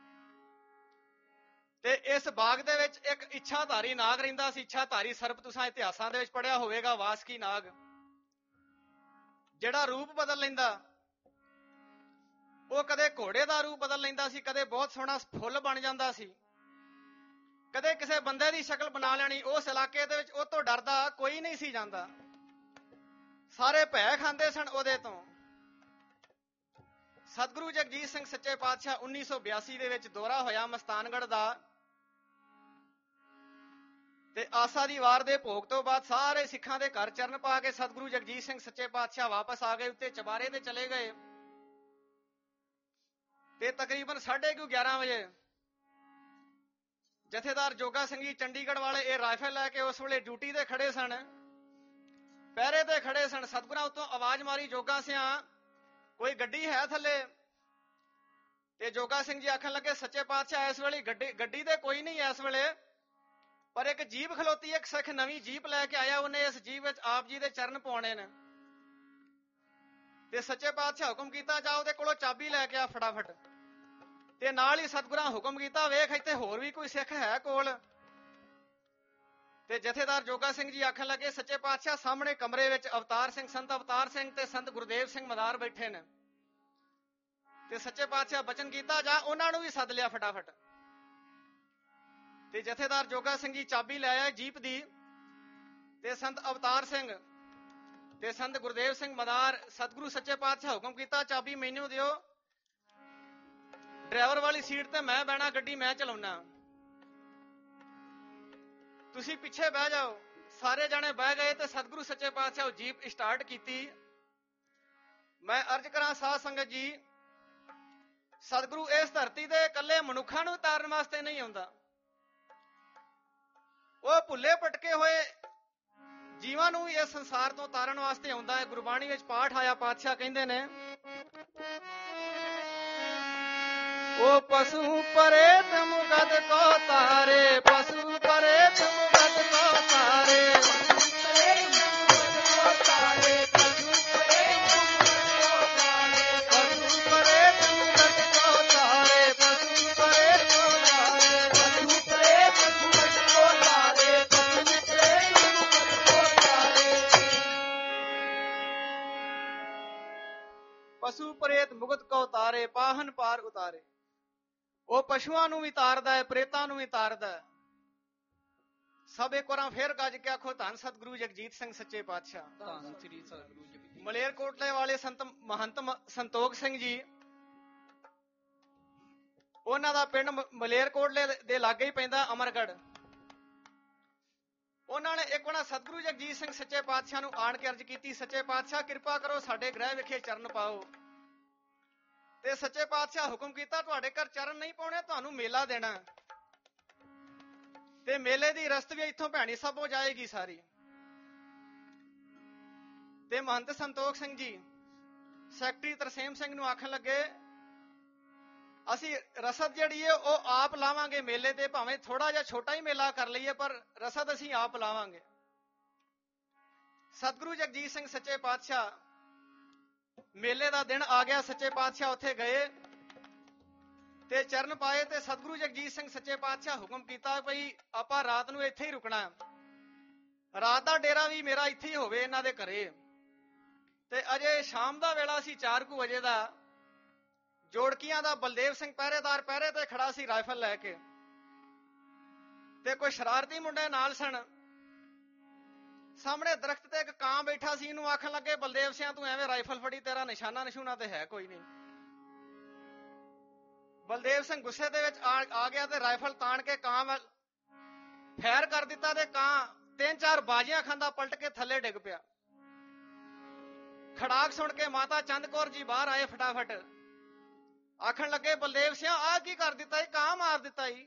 ਤੇ ਇਸ ਬਾਗ ਦੇ ਵਿੱਚ ਇੱਕ ਇੱਛਾਧਾਰੀ ਨਾਗ ਰਹਿੰਦਾ ਸੀ। ਇੱਛਾਧਾਰੀ ਸਰਪ ਤੁਸੀਂ ਇਤਿਹਾਸਾਂ ਦੇ ਵਿੱਚ ਪੜ੍ਹਿਆ ਹੋਵੇਗਾ, ਵਾਸਕੀ ਨਾਗ, ਜਿਹੜਾ ਰੂਪ ਬਦਲ ਲੈਂਦਾ। ਉਹ ਕਦੇ ਘੋੜੇ ਦਾ ਰੂਪ ਬਦਲ ਲੈਂਦਾ ਸੀ, ਕਦੇ ਬਹੁਤ ਸੋਹਣਾ ਫੁੱਲ ਬਣ ਜਾਂਦਾ ਸੀ, ਕਦੇ ਕਿਸੇ ਬੰਦੇ ਦੀ ਸ਼ਕਲ ਬਣਾ ਲੈਣੀ। ਉਸ ਇਲਾਕੇ ਦੇ ਵਿੱਚ ਉਹ ਤੋਂ ਡਰਦਾ ਕੋਈ ਨਹੀਂ ਸੀ ਜਾਂਦਾ, ਸਾਰੇ ਭੈ ਖਾਂਦੇ ਸਨ ਉਹਦੇ ਤੋਂ। ਸਤਿਗੁਰੂ ਜਗਜੀਤ ਸਿੰਘ ਸੱਚੇ ਪਾਤਸ਼ਾਹ 1982 ਦੇ ਵਿੱਚ ਦੌਰਾ ਹੋਇਆ ਮਸਤਾਨਗੜ੍ਹ ਦਾ ਤੇ ਆਸਾ ਦੀ ਵਾਰ ਦੇ ਭੋਗ ਤੋਂ ਬਾਅਦ ਸਾਰੇ ਸਿੱਖਾਂ ਦੇ ਘਰ ਚਰਨ ਪਾ ਕੇ ਸਤਿਗੁਰੂ ਜਗਜੀਤ ਸਿੰਘ ਸੱਚੇ ਪਾਤਸ਼ਾਹ ਵਾਪਸ ਆ ਗਏ, ਉੱਤੇ ਚਬਾਰੇ ਤੇ ਚਲੇ ਗਏ ਤੇ ਤਕਰੀਬਨ 11:30 ਵਜੇ ਜਥੇਦਾਰ ਜੋਗਾ ਸਿੰਘ ਜੀ ਚੰਡੀਗੜ੍ਹ ਵਾਲੇ ਇਹ ਰਾਈਫਲ ਲੈ ਕੇ ਉਸ ਵੇਲੇ ਡਿਊਟੀ ਤੇ ਖੜੇ ਸਨ, ਪਹਿਰੇ ਤੇ ਖੜੇ ਸਨ। ਸਤਿਗੁਰਾਂ ਉੱਤੋਂ ਆਵਾਜ਼ ਮਾਰੀ, ਜੋਗਾ ਸਿਆਂ ਕੋਈ ਗੱਡੀ ਹੈ ਥੱਲੇ? ਤੇ ਜੋਗਾ ਸਿੰਘ ਜੀ ਆਖਣ ਲੱਗੇ ਸੱਚੇ ਪਾਤਸ਼ਾਹ ਇਸ ਵੇਲੇ ਗੱਡੀ ਤੇ ਕੋਈ ਨਹੀਂ ਇਸ ਵੇਲੇ, ਪਰ ਇੱਕ ਜੀਪ ਖਲੋਤੀ, ਇੱਕ ਸਿੱਖ ਨਵੀਂ ਜੀਪ ਲੈ ਕੇ ਆਇਆ, ਉਹਨੇ ਇਸ ਜੀਪ ਵਿੱਚ ਆਪ ਜੀ ਦੇ ਚਰਨ ਪਾਉਣੇ ਨੇ। ਤੇ ਸੱਚੇ ਪਾਤਸ਼ਾਹ ਹੁਕਮ ਕੀਤਾ ਜਾ ਉਹਦੇ ਕੋਲੋਂ ਚਾਬੀ ਲੈ ਕੇ ਆ ਫਟਾਫਟ। ਤੇ ਨਾਲ ਹੀ ਸਤਿਗੁਰਾਂ ਹੁਕਮ ਕੀਤਾ ਵੇਖ ਇੱਥੇ ਹੋਰ ਵੀ ਕੋਈ ਸਿੱਖ ਹੈ ਕੋਲ। ਤੇ ਜਥੇਦਾਰ ਜੋਗਾ ਸਿੰਘ ਜੀ ਆਖਣ ਲੱਗੇ ਸੱਚੇ ਪਾਤਸ਼ਾਹ ਸਾਹਮਣੇ ਕਮਰੇ ਵਿੱਚ ਅਵਤਾਰ ਸਿੰਘ, ਸੰਤ ਅਵਤਾਰ ਸਿੰਘ ਤੇ ਸੰਤ ਗੁਰਦੇਵ ਸਿੰਘ ਮਦਾਰ ਬੈਠੇ ਨੇ। ਤੇ ਸੱਚੇ ਪਾਤਸ਼ਾਹ ਬਚਨ ਕੀਤਾ ਜਾ ਉਹਨਾਂ ਨੂੰ ਵੀ ਸੱਦ ਲਿਆ ਫਟਾਫਟ। ਤੇ ਜਥੇਦਾਰ ਜੋਗਾ ਸਿੰਘ ਜੀ ਚਾਬੀ ਲੈ ਆਏ ਜੀਪ ਦੀ ਤੇ ਸੰਤ ਅਵਤਾਰ ਸਿੰਘ ਤੇ ਸੰਤ ਗੁਰਦੇਵ ਸਿੰਘ ਮਦਾਰ। ਸਤਿਗੁਰੂ ਸੱਚੇ ਪਾਤਸ਼ਾਹ ਹੁਕਮ ਕੀਤਾ ਚਾਬੀ ਮੈਨੂੰ ਦਿਓ, ਡਰਾਈਵਰ ਵਾਲੀ ਸੀਟ ਤੇ ਮੈਂ ਬਹਿਣਾ, ਗੱਡੀ ਮੈਂ ਚਲਾਉਣਾ, ਤੁਸੀਂ ਪਿੱਛੇ ਬਹਿ ਜਾਓ। ਸਾਰੇ ਜਾਣੇ ਬਹਿ ਗਏ ਤੇ ਸਤਿਗੁਰੂ ਸੱਚੇ ਪਾਤਸ਼ਾਹ ਉਹ ਜੀਪ ਸਟਾਰਟ ਕੀਤੀ। ਮੈਂ ਅਰਜ਼ ਕਰਾਂ ਸਾਧ ਸੰਗਤ ਜੀ, ਸਤਿਗੁਰੂ ਇਸ ਧਰਤੀ ਤੇ ਇਕੱਲੇ ਮਨੁੱਖਾਂ ਨੂੰ ਤਾਰਨ ਵਾਸਤੇ ਨਹੀਂ ਆਉਂਦਾ, ਉਹ ਭੁੱਲੇ ਭਟਕੇ ਹੋਏ ਜੀਵਾਂ ਨੂੰ ਵੀ ਇਸ ਸੰਸਾਰ ਤੋਂ ਤਾਰਨ ਵਾਸਤੇ ਆਉਂਦਾ ਹੈ। ਗੁਰਬਾਣੀ ਵਿੱਚ ਪਾਠ ਆਇਆ, ਪਾਤਸ਼ਾਹ ਕਹਿੰਦੇ ਨੇ ਉਹ ਪਸ਼ੂ ਪਰੇਤ ਮੁਗਦ ਕੋ ਤਾਰੇ, ਪਸ਼ੂ ਪਰੇਤ ਮੁਗਦ ਕੋ ਤਾਰੇ, ਪਸ਼ੂ ਪ੍ਰੇਤ ਮੁਗਤ ਕੋ ਤਾਰੇ, ਪਾਹਨ ਪਾਰ ਉਤਾਰੇ। ਉਹ ਪਸ਼ੂਆਂ ਨੂੰ ਵੀ ਤਾਰਦਾ ਹੈ, ਪ੍ਰੇਤਾਂ ਨੂੰ ਵੀ ਤਾਰਦਾ ਹੈ। ਸਭ ਇੱਕ ਵਾਰਾਂ ਫੇਰ ਗੱਜ ਕੇ ਆਖੋ ਧੰਨ ਸਤਿਗੁਰੂ ਜਗਜੀਤ ਸਿੰਘ ਸੱਚੇ ਪਾਤਸ਼ਾਹ। ਧੰਨ ਸ੍ਰੀ ਸਤਿਗੁਰੂ ਜਗਜੀਤ। ਮਲੇਰਕੋਟਲੇ ਵਾਲੇ ਸੰਤ ਮਹੰਤ ਸੰਤੋਖ ਸਿੰਘ ਜੀ ਉਹਨਾਂ ਦਾ ਪਿੰਡ ਮਲੇਰਕੋਟਲੇ ਦੇ ਲਾਗੇ ਹੀ ਪੈਂਦਾ ਅਮਰਗੜ੍ਹ। ਉਹਨਾਂ ਨੇ ਇੱਕ ਵਾਰ ਸਤਿਗੁਰੂ ਜਗਜੀਤ ਸਿੰਘ ਸੱਚੇ ਪਾਤਸ਼ਾਹ ਨੂੰ ਆਣ ਕੇ ਅਰਜ਼ ਕੀਤੀ, ਸੱਚੇ ਪਾਤਸ਼ਾਹ ਕਿਰਪਾ ਕਰੋ ਸਾਡੇ ਗ੍ਰਹਿ ਵਿਖੇ ਚਰਨ ਪਾਓ। ਤੇ ਸੱਚੇ ਪਾਤਸ਼ਾਹ ਹੁਕਮ ਕੀਤਾ, ਤੁਹਾਡੇ ਘਰ ਚਰਨ ਨਹੀਂ ਪਾਉਣੇ, ਤੁਹਾਨੂੰ ਮੇਲਾ ਦੇਣਾ। ਤੇ ਮੇਲੇ ਦੀ ਰਸਤ ਵੀ ਇੱਥੋਂ ਭੈਣੀ ਸਾਹਿਬੋਂ ਜਾਏਗੀ ਸਾਰੀ। ਤੇ ਮਹੰਤ ਸੰਤੋਖ ਸਿੰਘ ਜੀ ਸੈਕਟਰੀ ਤਰਸੇਮ ਸਿੰਘ ਨੂੰ ਆਖਣ ਲੱਗੇ, ਅਸੀਂ ਰਸਦ ਜਿਹੜੀ ਹੈ ਉਹ ਆਪ ਲਾਵਾਂਗੇ ਮੇਲੇ ਤੇ, ਭਾਵੇਂ ਥੋੜਾ ਜਿਹਾ ਛੋਟਾ ਹੀ ਮੇਲਾ ਕਰ ਲਈਏ ਪਰ ਰਸਦ ਅਸੀਂ ਆਪ ਲਾਵਾਂਗੇ। ਸਤਿਗੁਰੂ ਜਗਜੀਤ ਸਿੰਘ ਸੱਚੇ ਪਾਤਸ਼ਾਹ ਮੇਲੇ ਦਾ ਦਿਨ ਆ ਗਿਆ, ਸੱਚੇ ਪਾਤਸ਼ਾਹ ਉੱਥੇ ਗਏ ਤੇ ਚਰਨ ਪਾਏ। ਤੇ ਸਤਿਗੁਰੂ ਜਗਜੀਤ ਸਿੰਘ ਸੱਚੇ ਪਾਤਸ਼ਾਹ ਹੁਕਮ ਕੀਤਾ ਭਈ ਆਪਾਂ ਰਾਤ ਨੂੰ ਇੱਥੇ ਹੀ ਰੁਕਣਾ, ਰਾਤ ਦਾ ਡੇਰਾ ਵੀ ਮੇਰਾ ਇੱਥੇ ਹੀ ਹੋਵੇ ਇਹਨਾਂ ਦੇ ਘਰੇ। ਤੇ ਅਜੇ ਸ਼ਾਮ ਦਾ ਵੇਲਾ ਸੀ, 4 ਵਜੇ ਦਾ। ਜੋੜਕੀਆਂ ਦਾ ਬਲਦੇਵ ਸਿੰਘ ਪਹਿਰੇਦਾਰ ਪਹਿਰੇ ਤੇ ਖੜਾ ਸੀ ਰਾਈਫਲ ਲੈ ਕੇ, ਤੇ ਕੋਈ ਸ਼ਰਾਰਤੀ ਮੁੰਡੇ ਨਾਲ ਸਨ। ਸਾਹਮਣੇ ਦਰਖਤ ਤੇ ਇੱਕ ਕਾਂ ਬੈਠਾ ਸੀ, ਇਹਨੂੰ ਆਖਣ ਲੱਗੇ, ਬਲਦੇਵ ਸਿੰਘ ਤੂੰ ਐਵੇਂ ਰਾਈਫਲ ਫੜੀ, ਤੇਰਾ ਨਿਸ਼ਾਨਾ ਨਿਸ਼ੂਨਾ ਤੇ ਹੈ ਕੋਈ ਨਹੀਂ। ਬਲਦੇਵ ਸਿੰਘ ਗੁੱਸੇ ਦੇ ਵਿੱਚ ਆ ਗਿਆ ਤੇ ਰਾਈਫਲ ਤਾਣ ਕੇ ਕਾਂ ਵੱਲ ਫਾਇਰ ਕਰ ਦਿੱਤਾ ਤੇ ਕਾਂ 3-4 ਬਾਜ਼ੀਆਂ ਖਾਂਦਾ ਪਲਟ ਕੇ ਥੱਲੇ ਡਿੱਗ ਪਿਆ। ਖੜਾਕ ਸੁਣ ਕੇ ਮਾਤਾ ਚੰਦ ਕੌਰ ਜੀ ਬਾਹਰ ਆਏ ਫਟਾਫਟ, ਆਖਣ ਲੱਗੇ ਬਲਦੇਵ ਸਿੰਘ ਆਹ ਕੀ ਕਰ ਦਿੱਤਾ, ਕਾਂ ਮਾਰ ਦਿੱਤਾ ਜੀ।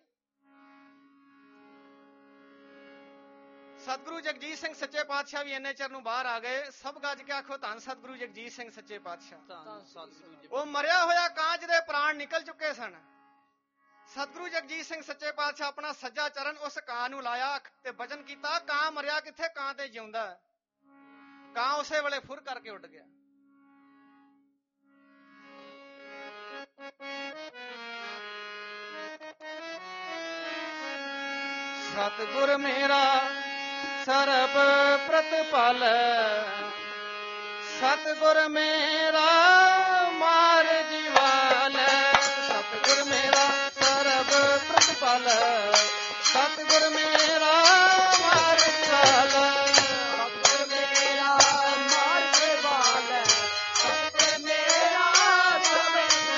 ਸਤਿਗੁਰੂ ਜਗਜੀਤ ਸਿੰਘ ਸੱਚੇ ਪਾਤਸ਼ਾਹ ਵੀ ਇੰਨੇ ਚਿਰ ਨੂੰ ਬਾਹਰ ਆ ਗਏ। ਸਭ ਗੱਜ ਕੇ ਆਖੋ ਧੰਨ ਸਤਿਗੁਰੂ ਜਗਜੀਤ ਸਿੰਘ ਸੱਚੇ ਪਾਤਸ਼ਾਹ। ਉਹ ਮਰਿਆ ਹੋਇਆ ਕਾਂ ਜਿਹਦੇ ਪ੍ਰਾਣ ਨਿਕਲ ਚੁੱਕੇ ਸਨ। ਸਤਿਗੁਰੂ ਜਗਜੀਤ ਸਿੰਘ ਸੱਚੇ ਪਾਤਸ਼ਾਹ ਆਪਣਾ ਸੱਜਾ ਚਰਨ ਉਸ ਕਾਂ ਨੂੰ ਲਾਇਆ ਤੇ ਬਚਨ ਕੀਤਾ, ਕਾਂ ਮਰਿਆ ਕਿੱਥੇ, ਕਾਂ ਤੇ ਜਿਉਂਦਾ। ਕਾਂ ਉਸੇ ਵੇਲੇ ਫੁਰ ਕਰਕੇ ਉੱਡ ਗਿਆ। ਸਤਿਗੁਰ ਮੇਰਾ ਸਰਬ ਪ੍ਰਤਪਾਲ, ਸਤਿਗੁਰ ਮੇਰਾ ਮਾਰ ਜੀਵਾਲ। ਸਤਿਗੁਰ ਮੇਰਾ ਸਰਬ ਪ੍ਰਤਪਾਲ, ਸਤਿਗੁਰ ਮੇਰਾ ਮਾਰ ਜੀਵਾਲ। ਸਤਿਗੁਰ ਮੇਰਾ ਮਾਰ ਜੀਵਾਲ, ਸਤਿਗੁਰ ਮੇਰਾ ਸਰਬ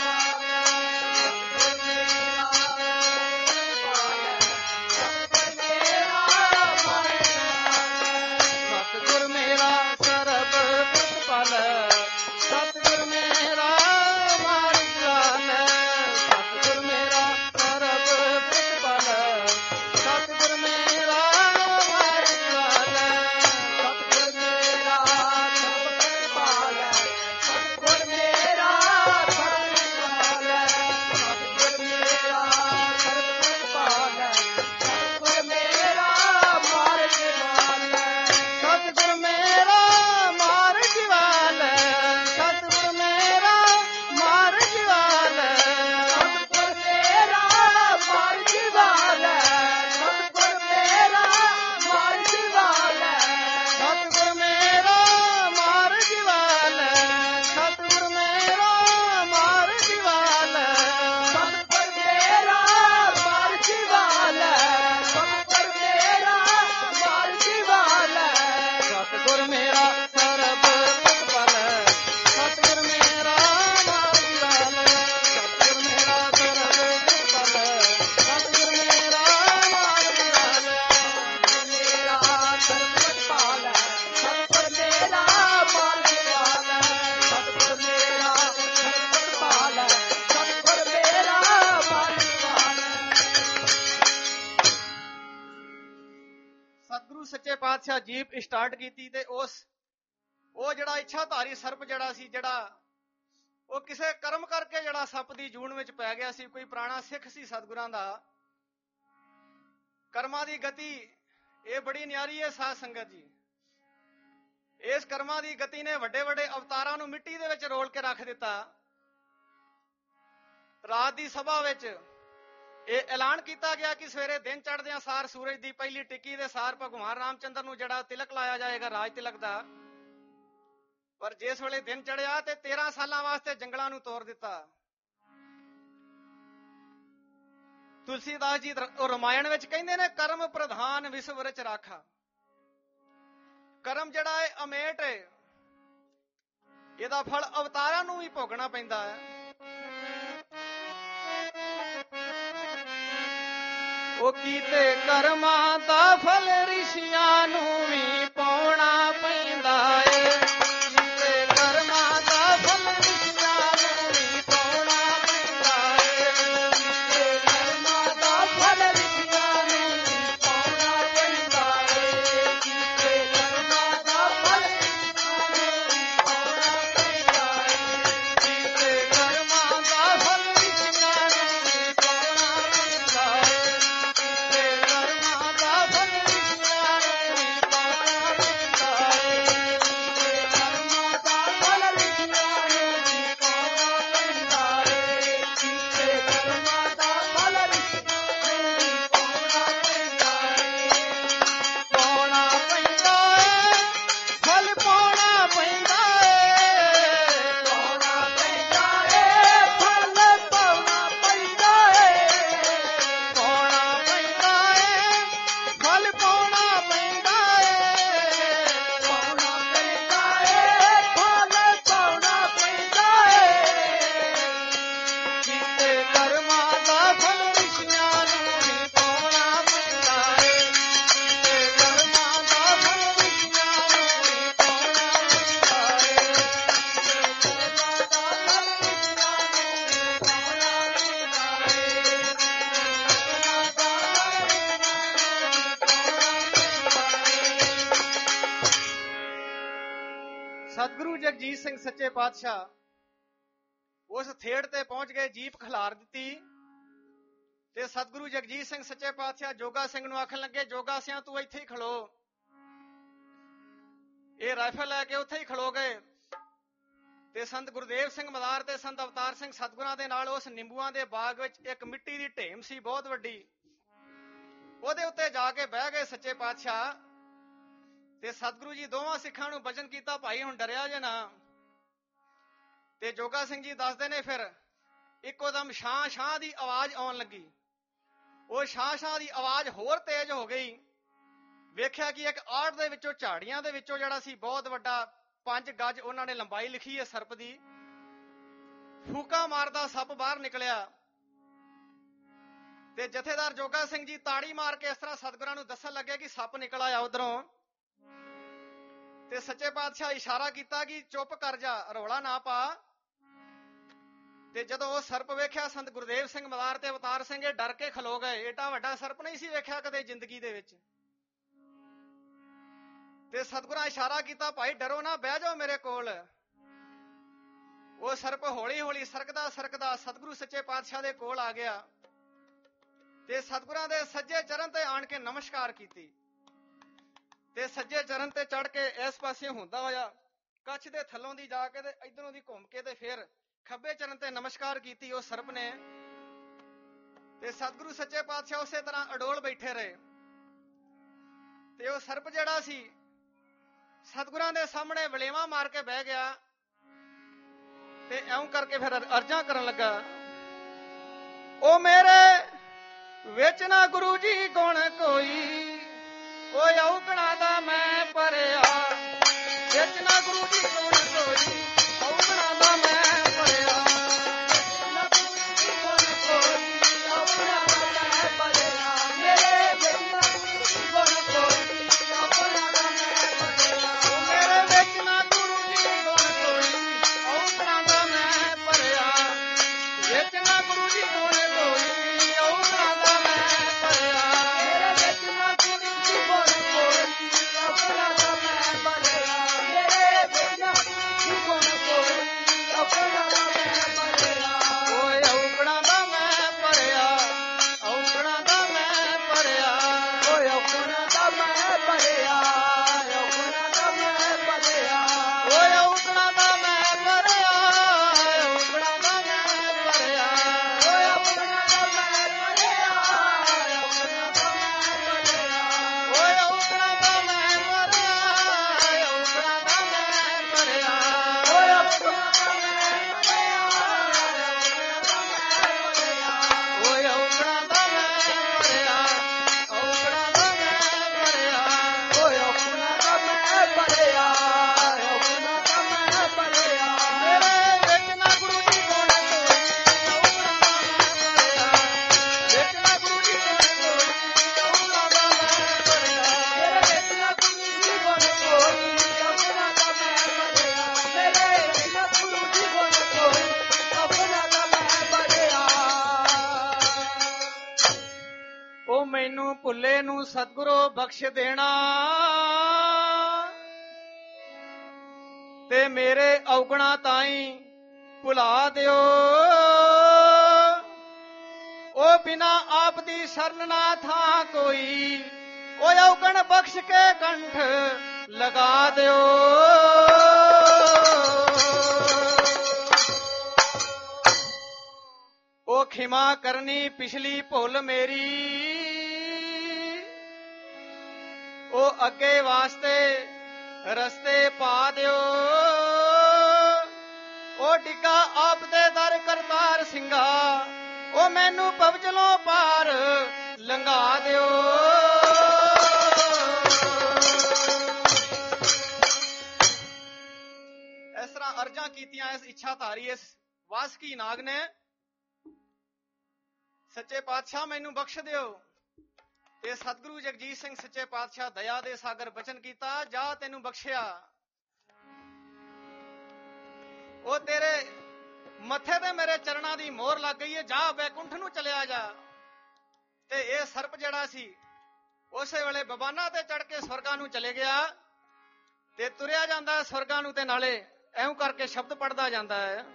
ਸਤਿਗੁਰ ਮੇਰਾ ਸਰਬ ਪ੍ਰਤਪਾਲ, ਸਤਿਗੁਰ ਮੇਰਾ ਮਾਰ ਜੀਵਾਲ। ਸਤਿਗੁਰ ਮੇਰਾ ਸਰਬ ਪ੍ਰਤਪਾਲ, ਸਤਿਗੁਰ ਮੇਰਾ ਮਾਰ ਜੀਵਾਲ। ਸਤਿਗੁਰ ਮੇਰਾ ਸਰਬ ਪ੍ਰਤਪਾਲ, ਸਤਿਗੁਰ ਮੇਰਾ ਸਰਬ ਪ੍ਰਤਪਾਲ। ਸਤਿਗੁਰ ਮੇਰਾ ਸਰਬ ਪ੍ਰਤਪਾਲ, ਸਤਿਗੁਰ ਮੇਰਾ ਮਾਰ ਜੀਵਾਲ। ਸਤਿਗੁਰ ਮੇਰਾ ਮਾਰ ਜੀਵਾਲ, ਸਤਿਗੁਰ ਮੇਰਾ ਮਾਰ ਜੀਵਾਲ। ਸਤਿਗੁਰ ਮੇਰਾ ਮਾਰ ਜੀਵਾਲ, ਸਤਿਗੁਰ ਮੇਰਾ ਮਾਰ ਜੀਵਾਲ। ਸਤਿਗੁਰ ਮੇਰਾ ਮਾਰ ਜੀਵਾਲ, ਸਤਿਗੁਰ ਮੇਰਾ ਮਾਰ ਜੀਵਾਲ। ਸਤਿਗੁਰ ਮੇਰਾ ਮਾਰ ਜੀਵਾਲ, ਸਤਿਗੁਰ ਮੇਰਾ ਮਾਰ ਜੀਵਾਲ। ਸਤਿਗੁਰ ਮੇਰਾ ਸਰਬ ਪ੍ਰਤਪਾਲ, ਸਤਿਗੁਰ ਮੇਰਾ ਮਾਰ ਜੀਵਾਲ। ਸਤਿਗੁਰ ਮੇਰਾ ਸਰਬ ਪ੍ਰਤਪਾਲ, ਸਤਿਗੁਰ ਮੇਰਾ ਮਾਰ ਜੀਵਾਲ। ਮੇਰਾ ਸਰਬ ਪ੍ਰਤਪਾਲ, ਸਤਿਗੁਰ ਮੇਰਾ ਮਾਰ ਜੀਵਾਲ। ਸਤਿਗੁਰ ਮੇਰਾ ਸਰਬ ਪ੍ਰਤਪਾਲ, ਸਤਿਗੁਰ ਮੇਰਾ ਮਾਰ ਜੀਵਾਲ। ਸਤਿਗੁਰੂ ਸੱਚੇ ਪਾਤਸ਼ਾਹ ਜੀਪ ਸਟਾਰਟ ਕੀਤੀ ਤੇ ਉਹ ਜਿਹੜਾ ਇੱਛਾਧਾਰੀ ਸਰਪ ਜਿਹੜਾ ਸੀ, ਜਿਹੜਾ ਉਹ ਕਿਸੇ ਕਰਮ ਕਰਕੇ ਜਿਹੜਾ ਸੱਪ ਦੀ ਜੂਨ ਵਿੱਚ ਪੈ ਗਿਆ ਸੀ। ਕੋਈ ਪੁਰਾਣਾ ਸਿੱਖ ਸੀ ਸਤਿਗੁਰਾਂ ਦਾ। ਕਰਮਾਂ ਦੀ ਗਤੀ ਇਹ ਬੜੀ ਨਿਆਰੀ ਹੈ ਸਾਧ ਸੰਗਤ ਜੀ। ਇਸ ਕਰਮਾਂ ਦੀ ਗਤੀ ਨੇ ਵੱਡੇ ਵੱਡੇ ਅਵਤਾਰਾਂ ਨੂੰ ਮਿੱਟੀ ਦੇ ਵਿੱਚ ਰੋਲ ਕੇ ਰੱਖ ਦਿੱਤਾ। ਰਾਤ ਦੀ ਸਭਾ ਵਿੱਚ ਇਹ ਐਲਾਨ ਕੀਤਾ ਗਿਆ ਕਿ ਸਵੇਰੇ ਦਿਨ ਚੜ੍ਹਦਿਆਂ ਸਾਰ ਸੂਰਜ ਦੀ ਪਹਿਲੀ ਟਿੱਕੀ ਦੇ ਸਾਰ ਭਗਵਾਨ ਰਾਮਚੰਦਰ ਨੂੰ ਜਿਹੜਾ ਤਿਲਕ ਲਾਇਆ ਜਾਏਗਾ ਰਾਜ ਤਿਲਕ ਦਾ। ਪਰ ਜਿਸ ਵੇਲੇ ਦਿਨ ਚੜਿਆ ਤੇ 13 ਸਾਲਾਂ ਵਾਸਤੇ ਜੰਗਲਾਂ ਨੂੰ ਤੋਰ ਦਿੱਤਾ। ਤੁਲਸੀਦਾਸ ਜੀ ਰਾਮਾਇਣ ਵਿੱਚ ਕਹਿੰਦੇ ਨੇ, ਕਰਮ ਪ੍ਰਧਾਨ ਵਿਸ਼ਵ ਰਚ ਰਾਖਾ। ਕਰਮ ਜਿਹੜਾ ਹੈ ਅਮੇਟ ਹੈ, ਇਹਦਾ ਫਲ ਅਵਤਾਰਾਂ ਨੂੰ ਵੀ ਭੋਗਣਾ ਪੈਂਦਾ ਹੈ। ਉਹ ਕੀਤੇ ਕਰਮਾਂ ਦਾ ਫਲ ਰਿਸ਼ੀਆਂ ਨੂੰ ਵੀ ਪਾਉਣਾ ਪੈਂਦਾ ਏ। ਕੀਤੇ ਕਰਮਾਂ ਦਾ ਫਲ ਰਿਸ਼ੀਆਂ ਨੂੰ ਵੀ ਪਾਉਣਾ ਪੈਂਦਾ ਏ। ਕੀਤੇ ਕਰਮਾਂ ਦਾ ਫਲ ਰਿਸ਼ੀਆਂ ਨੂੰ ਵੀ ਪਾਉਣਾ ਪੈਂਦਾ ਏ। ਕੀਤੇ ਕਰਮਾਂ ਦਾ ਫਲ ਰਿਸ਼ੀਆਂ ਨੂੰ ਵੀ ਪਾਉਣਾ ਪੈਂਦਾ ਏ। ਕੀਤੇ ਕਰਮਾਂ ਦਾ ਫਲ ਰਿਸ਼ੀਆਂ ਨੂੰ ਵੀ ਪਾਉਣਾ ਪੈਂਦਾ ਏ। ਕੀਤੇ ਕਰਮਾਂ ਦਾ ਫਲ ਰਿਸ਼ੀਆਂ ਨੂੰ ਵੀ ਪਾਉਣਾ ਪੈਂਦਾ ਏ। ਕੀਤੇ ਕਰਮਾਂ ਦਾ ਫਲ ਰਿਸ਼ੀਆਂ ਨੂੰ ਵੀ ਪਾਉਣਾ ਪੈਂਦਾ ਏ। ਕੀਤੇ ਕਰਮਾਂ ਦਾ ਫਲ ਰਿਸ਼ੀਆਂ ਨੂੰ ਵੀ ਪਾਉਣਾ ਪੈਂਦਾ ਏ। ਪਾਉਣਾ ਪੈਂਦਾ ਏ, ਫਲ ਪਾਉਣਾ ਪੈਂਦਾ ਏ। ਪਾਉਣਾ ਪੈਂਦਾ ਏ, ਫਲ ਪਾਉਣਾ ਪੈਂਦਾ ਏ। ਪਾਉਣਾ ਪੈਂਦਾ ਏ, ਫਲ ਪਾਉਣਾ ਪੈਂਦਾ ਏ। ਪਾਉਣਾ ਪੈਂਦਾ ਏ, ਫਲ ਪਾਉਣਾ ਪੈਂਦਾ ਏ। ਕੀਤੇ ਕਰਮਾਂ ਦਾ ਫਲ ਰਿਸ਼ੀਆਂ ਨੂੰ ਵੀ ਪਾਉਣਾ ਪੈਂਦਾ ਏ। ਕੀਤੇ ਕਰਮਾਂ ਦਾ ਫਲ ਰਿਸ਼ੀਆਂ ਨੂੰ ਵੀ ਪਾਉਣਾ ਪੈਂਦਾ ਏ। ਕਰਮਾਂ ਦਾ ਫਲ ਰਿਸ਼ੀਆਂ ਨੂੰ ਵੀ ਪਾਉਣਾ ਪੈਂਦਾ ਏ। ਕਰਮਾਂ ਦਾ ਫਲ ਸਤਿਗੁਰੂ ਜਗਜੀਤ ਸਿੰਘ ਸੱਚੇ ਪਾਤਸ਼ਾਹ ਉਸ ਥੇੜ ਤੇ ਪਹੁੰਚ ਗਏ, ਜੀਪ ਖਿਲਾਰ ਦਿੱਤੀ ਤੇ ਸਤਿਗੁਰੂ ਜਗਜੀਤ ਸਿੰਘ ਸੱਚੇ ਪਾਤਸ਼ਾਹ ਜੋਗਾ ਸਿੰਘ ਨੂੰ ਆਖਣ ਲੱਗੇ, ਜੋਗਾ ਸਿਆਂ ਤੂੰ ਇੱਥੇ ਹੀ ਖਲੋ। ਇਹ ਰਾਈਫਲ ਲੈ ਕੇ ਉੱਥੇ ਹੀ ਖਲੋ ਗਏ ਤੇ ਸੰਤ ਗੁਰਦੇਵ ਸਿੰਘ ਮਦਾਰ ਤੇ ਸੰਤ ਅਵਤਾਰ ਸਿੰਘ ਸਤਿਗੁਰਾਂ ਦੇ ਨਾਲ ਉਸ ਨਿੰਬੂਆਂ ਦੇ ਬਾਗ ਵਿੱਚ ਇੱਕ ਮਿੱਟੀ ਦੀ ਢੇਮ ਸੀ ਬਹੁਤ ਵੱਡੀ, ਉਹਦੇ ਉੱਤੇ ਜਾ ਕੇ ਬਹਿ ਗਏ ਸੱਚੇ ਪਾਤਸ਼ਾਹ। ਤੇ ਸਤਿਗੁਰੂ ਜੀ ਦੋਵਾਂ ਸਿੱਖਾਂ ਨੂੰ ਬਚਨ ਕੀਤਾ, ਭਾਈ ਹੁਣ ਡਰਿਆ ਜੇ ਨਾ। ਤੇ ਜੋਗਾ ਸਿੰਘ ਜੀ ਦੱਸਦੇ ਨੇ ਫਿਰ ਇੱਕੋ ਦਮ ਛਾਂ ਛਾਂ ਦੀ ਆਵਾਜ਼ ਆਉਣ ਲੱਗੀ। ਉਹ ਛਾਂ ਛਾਂ ਦੀ ਆਵਾਜ਼ ਹੋਰ ਤੇਜ਼ ਹੋ ਗਈ। ਵੇਖਿਆ ਕਿ ਇੱਕ ਆੜ ਦੇ ਵਿੱਚੋਂ ਝਾੜੀਆਂ ਦੇ ਵਿੱਚੋਂ ਜਿਹੜਾ ਸੀ ਬਹੁਤ ਵੱਡਾ 5 ਗੱਜ ਉਹਨਾਂ ਨੇ ਲੰਬਾਈ ਲਿਖੀ ਹੈ ਸਰਪ ਦੀ, ਫੂਕਾ ਮਾਰਦਾ ਸੱਪ ਬਾਹਰ ਨਿਕਲਿਆ। ਤੇ ਜਥੇਦਾਰ ਜੋਗਾ ਸਿੰਘ ਜੀ ਤਾੜੀ ਮਾਰ ਕੇ ਇਸ ਤਰ੍ਹਾਂ ਸਤਿਗੁਰਾਂ ਨੂੰ ਦੱਸਣ ਲੱਗੇ ਕਿ ਸੱਪ ਨਿਕਲ ਆਇਆ ਉਧਰੋਂ। ਤੇ ਸੱਚੇ ਪਾਤਸ਼ਾਹ ਇਸ਼ਾਰਾ ਕੀਤਾ ਕਿ ਚੁੱਪ ਕਰ ਜਾ, ਰੌਲਾ ਨਾ ਪਾ। ਤੇ ਜਦੋਂ ਉਹ ਸਰਪ ਵੇਖਿਆ ਸੰਤ ਗੁਰਦੇਵ ਸਿੰਘ ਮਦਾਰ ਤੇ ਅਵਤਾਰ ਸਿੰਘ ਇਹ ਡਰ ਕੇ ਖਲੋ ਗਏ। ਏਡਾ ਵੱਡਾ ਸਰਪ ਨਹੀਂ ਸੀ ਵੇਖਿਆ ਕਦੇ ਜ਼ਿੰਦਗੀ ਦੇ ਵਿੱਚ। ਤੇ ਸਤਿਗੁਰਾਂ ਇਸ਼ਾਰਾ ਕੀਤਾ, ਭਾਈ ਡਰੋ ਨਾ, ਬਹਿ ਜਾਓ ਮੇਰੇ ਕੋਲ। ਉਹ ਸਰਪ ਹੌਲੀ ਹੌਲੀ ਸਰਕਦਾ ਸਰਕਦਾ ਸਤਿਗੁਰੂ ਸੱਚੇ ਪਾਤਸ਼ਾਹ ਦੇ ਕੋਲ ਆ ਗਿਆ ਤੇ ਸਤਿਗੁਰਾਂ ਦੇ ਸੱਜੇ ਚਰਨ ਤੇ ਆਣ ਕੇ ਨਮਸਕਾਰ ਕੀਤੀ। ਤੇ ਸੱਜੇ ਚਰਨ ਤੇ ਚੜ ਕੇ ਇਸ ਪਾਸੇ ਹੁੰਦਾ ਹੋਇਆ ਕੱਛ ਦੇ ਥੱਲੋਂ ਦੀ ਜਾ ਕੇ ਤੇ ਇਧਰੋਂ ਦੀ ਘੁੰਮ ਕੇ ਤੇ ਫਿਰ ਖੱਬੇ ਚਰਨ ਤੇ ਨਮਸਕਾਰ ਕੀਤੀ ਉਹ ਸਰਪ ਨੇ। ਤੇ ਸਤਿਗੁਰੂ ਸੱਚੇ ਪਾਤਸ਼ਾਹ ਉਸੇ ਤਰ੍ਹਾਂ ਅਡੋਲ ਬੈਠੇ ਰਹੇ। ਤੇ ਉਹ ਸਰਪ ਜਿਹੜਾ ਸੀ ਸਤਿਗੁਰਾਂ ਦੇ ਸਾਹਮਣੇ ਵਲੇਵਾ ਮਾਰ ਕੇ ਬਹਿ ਗਿਆ ਤੇ ਇਉਂ ਕਰਕੇ ਫਿਰ ਅਰਜ਼ਾਂ ਕਰਨ ਲੱਗਾ, ਉਹ ਮੇਰੇ ਵਿੱਚ ਨਾ ਗੁਰੂ ਜੀ ਗੁਣ ਕੋਈ, ਓਏ ਔਗਣਾ ਦਾ ਮੈਂ ਭਰਿਆ। ਵਿੱਚ ਨਾ ਗੁਰੂ ਜੀ ਗੁਣ ਕੋਈ, ਔਗਣਾ ਦਾ ਮੈਂ ਭਰਿਆ। ਨਾ ਗੁਰੂ ਜੀ ਗੁਣ ਕੋਈ, ਔਗਣਾ ਦਾ ਮੈਂ ਭਰਿਆ। ਮੇਰੇ ਵਿੱਚ ਨਾ ਗੁਰੂ ਜੀ ਗੁਣ ਕੋਈ, ਔਗਣਾ ਦਾ ਮੈਂ ਭਰਿਆ। ਮੇਰੇ ਵਿੱਚ ਨਾ ਗੁਰੂ ਜੀ ਗੁਣ ਕੋਈ, ਔਗਣਾ ਦਾ ਮੈਂ ਭਰਿਆ। ਵਿੱਚ ਨਾ ਗੁਰੂ ਜੀ ਗੁਣ ਕੋਈ, ਔਗਣਾ ਦਾ ਮੈਂ ਭਰਿਆ। ਮੇਰੇ ਵਿੱਚ ਨਾ ਗੁਰੂ ਜੀ ਗੁਣ ਕੋਈ, ਔਗਣਾ ਦਾ ਮੈਂ ਭਰਿਆ। ਮੇਰੇ ਵਿੱਚ ਨਾ ਗੁਰੂ ਜੀ ਗੁਣ ਭੁੱਲੇ ਨੂੰ ਸਤਿਗੁਰੂ ਬਖਸ਼ ਦੇਣਾ ਤੇ ਮੇਰੇ ਔਗਣਾ ਤਾਈ ਭੁਲਾ ਦਿਓ। ਉਹ ਬਿਨਾ ਆਪ ਦੀ ਸ਼ਰਨ ਨਾ ਥਾਂ ਕੋਈ, ਉਹ ਔਗਣ ਬਖਸ਼ ਕੇ ਕੰਠ ਲਗਾ ਦਿਓ। ਉਹ ਖਿਮਾ ਕਰਨੀ ਪਿਛਲੀ ਭੁੱਲ ਮੇਰੀ, ਉਹ ਅੱਗੇ ਵਾਸਤੇ ਰਸਤੇ ਪਾ ਦਿਓ। ਉਹ ਡਿੱਗਾ ਆਪ ਦੇ ਦਰ ਕਰਤਾਰ ਸਿੰਘਾ, ਉਹ ਮੈਨੂੰ ਪਵਜਲੋਂ ਪਾਰ ਲੰਘਾ ਦਿਓ। ਇਸ ਤਰ੍ਹਾਂ ਅਰਜ਼ਾਂ ਕੀਤੀਆਂ ਇਸ ਇੱਛਾਧਾਰੀ ਇਸ ਵਾਸਕੀ ਨਾਗ ਨੇ, ਸੱਚੇ ਪਾਤਸ਼ਾਹ ਮੈਨੂੰ ਬਖਸ਼ ਦਿਓ। ਤੇ ਸਤਿਗੁਰੂ ਜਗਜੀਤ ਸਿੰਘ ਸੱਚੇ ਪਾਤਸ਼ਾਹ ਦਇਆ ਦੇ ਸਾਗਰ ਬਚਨ ਕੀਤਾ, ਜਾ ਤੈਨੂੰ ਬਖਸ਼ਿਆ। ਉਹ ਤੇਰੇ ਮੱਥੇ ਤੇ ਮੇਰੇ ਚਰਨਾਂ ਦੀ ਮੋਹਰ ਲੱਗ ਗਈ ਹੈ, ਜਾ ਵੈਕੁੰਠ ਨੂੰ ਚਲਿਆ ਜਾ। ਤੇ ਇਹ ਸਰਪ ਜਿਹੜਾ ਸੀ ਉਸੇ ਵੇਲੇ ਬਬਾਨਾ ਤੇ ਚੜ ਕੇ ਸਵਰਗਾਂ ਨੂੰ ਚਲੇ ਗਿਆ ਤੇ ਤੁਰਿਆ ਜਾਂਦਾ ਸਵਰਗਾਂ ਨੂੰ, ਤੇ ਨਾਲੇ ਐਉਂ ਕਰਕੇ ਸ਼ਬਦ ਪੜਦਾ ਜਾਂਦਾ ਹੈ।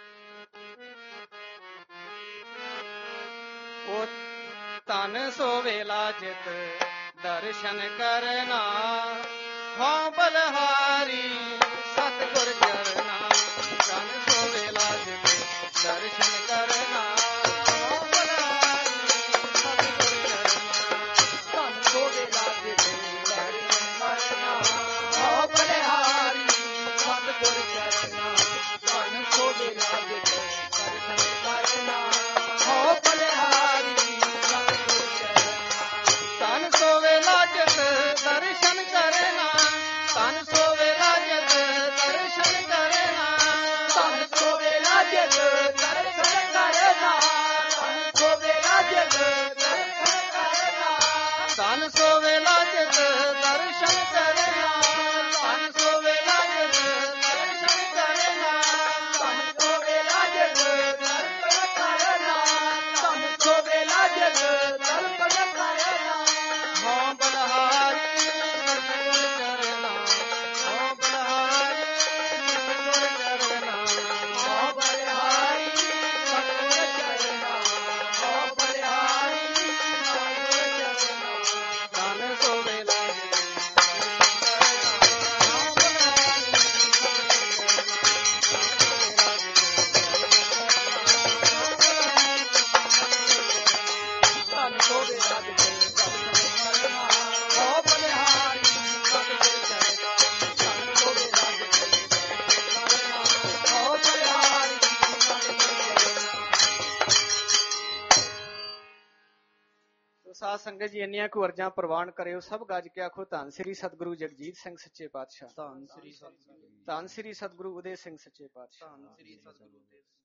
ਉਹ ਧਨ ਸੋ ਵੇਲਾ ਜਿਤ ਦਰਸ਼ਨ ਕਰਨਾ, ਹਾਂ ਬਲਹਾਰੀ ਸਤਿਗੁਰ ਚਰਨਾ। ਧਨ ਸੋ ਵੇਲਾ ਜਿਤ ਦਰਸ਼ਨ ਕਰਨਾ, ਹਾਂ ਬਲਹਾਰੀ ਸਤਿਗੁਰ ਚਰਨਾ। ਧਨ ਸੋ ਵੇਲਾ ਜਿਤ ਦਰਸ਼ਨ ਕਰਨਾ, ਹਾਂ ਬਲਿਹਾਰੀ ਸਤਿਗੁਰ ਚਰਨਾ। ਧਨ ਸੋ ਵੇਲਾ ਜਿਤ ਦਰਸ਼ਨ ਕਰਨਾ, ਹਾਂ ਬਲਿਹਾਰੀ ਸਤਿਗੁਰ ਚਰਨਾ। ਧਨ ਸੋ ਵੇਲਾ ਜਿਤ ਦਰਸ਼ਨ ਕਰਨਾ, ਧਨ ਸੋ ਵੇਲਾ ਜਿਤ ਦਰਸ਼ਨ ਕਰਨਾ। ਧਨ ਸੋ ਵੇਲਾ ਜਿਤ ਦਰਸ਼ਨ ਕਰਨਾ, ਧਨ ਸੋ ਵੇਲਾ ਜਿਤ ਦਰਸ਼ਨ ਕਰਨਾ। ਧਨ ਸੋ ਵੇਲਾ ਜਿਤ ਦਰਸ਼ਨ ਕਰਨਾ, ਧਨ ਸੋ ਵੇਲਾ ਜਿਤ ਦਰਸ਼ਨ ਕਰਨਾ। ਧਨ ਸੋ ਵੇਲਾ ਜਿਤ ਦਰਸ਼ਨ ਕਰਨਾ, ਧਨ ਸੋ ਵੇਲਾ ਜਿਤ ਦਰਸ਼ਨ ਕਰਨਾ। ਹਾਂ ਬਲਹਾਰੀ ਸਤਿਗੁਰ ਚਰਨਾ, ਹਾਂ ਬਲਹਾਰੀ ਸਤਿਗੁਰ ਚਰਨਾ। ਹਾਂ ਬਲਿਹਾਰੀ ਸਤਿਗੁਰ ਚਰਨਾ, ਹਾਂ ਬਲਿਹਾਰੀ ਸਤਿਗੁਰ ਚਰਨਾ। ਧਨ ਸੋ ਵੇਲਾ ਜਿਤ ਹਾਂ ਬਲਿਹਾਰੀ ਧਨ ਸੋ ਵੇਲਾ ਜਿਤ ਦਰਸ਼ਨ ਕਰਨਾ, ਹਾਂ ਬਲਿਹਾਰੀ ਸਤਿਗੁਰ ਚਰਨਾ। ਧਨ ਸੋ ਵੇਲਾ ਜਿਤ ਦਰਸ਼ਨ ਕਰਨਾ, ਹਾਂ ਬਲਿਹਾਰੀ ਸਤਿਗੁਰ ਚਰਨਾ। ਸੋ ਸਾਧ ਸੰਗਤ ਜੀ ਇੰਨੀਆਂ ਕੁ ਅਰਜ਼ਾਂ ਪ੍ਰਵਾਨ ਕਰਿਓ। ਸਭ ਗੱਜ ਕੇ ਆਖੋ ਧੰਨ ਸ੍ਰੀ ਸਤਿਗੁਰੂ ਜਗਜੀਤ ਸਿੰਘ ਸੱਚੇ ਪਾਤਸ਼ਾਹ। ਧੰਨ ਸ੍ਰੀ ਸਤਿਗੁਰੂ, ਧੰਨ ਸ੍ਰੀ ਸਤਿਗੁਰੂ ਉਦੇ ਸਿੰਘ ਸੱਚੇ ਪਾਤਸ਼ਾਹ। ਧੰਨ ਸ੍ਰੀ ਸਤਿਗੁਰੂ।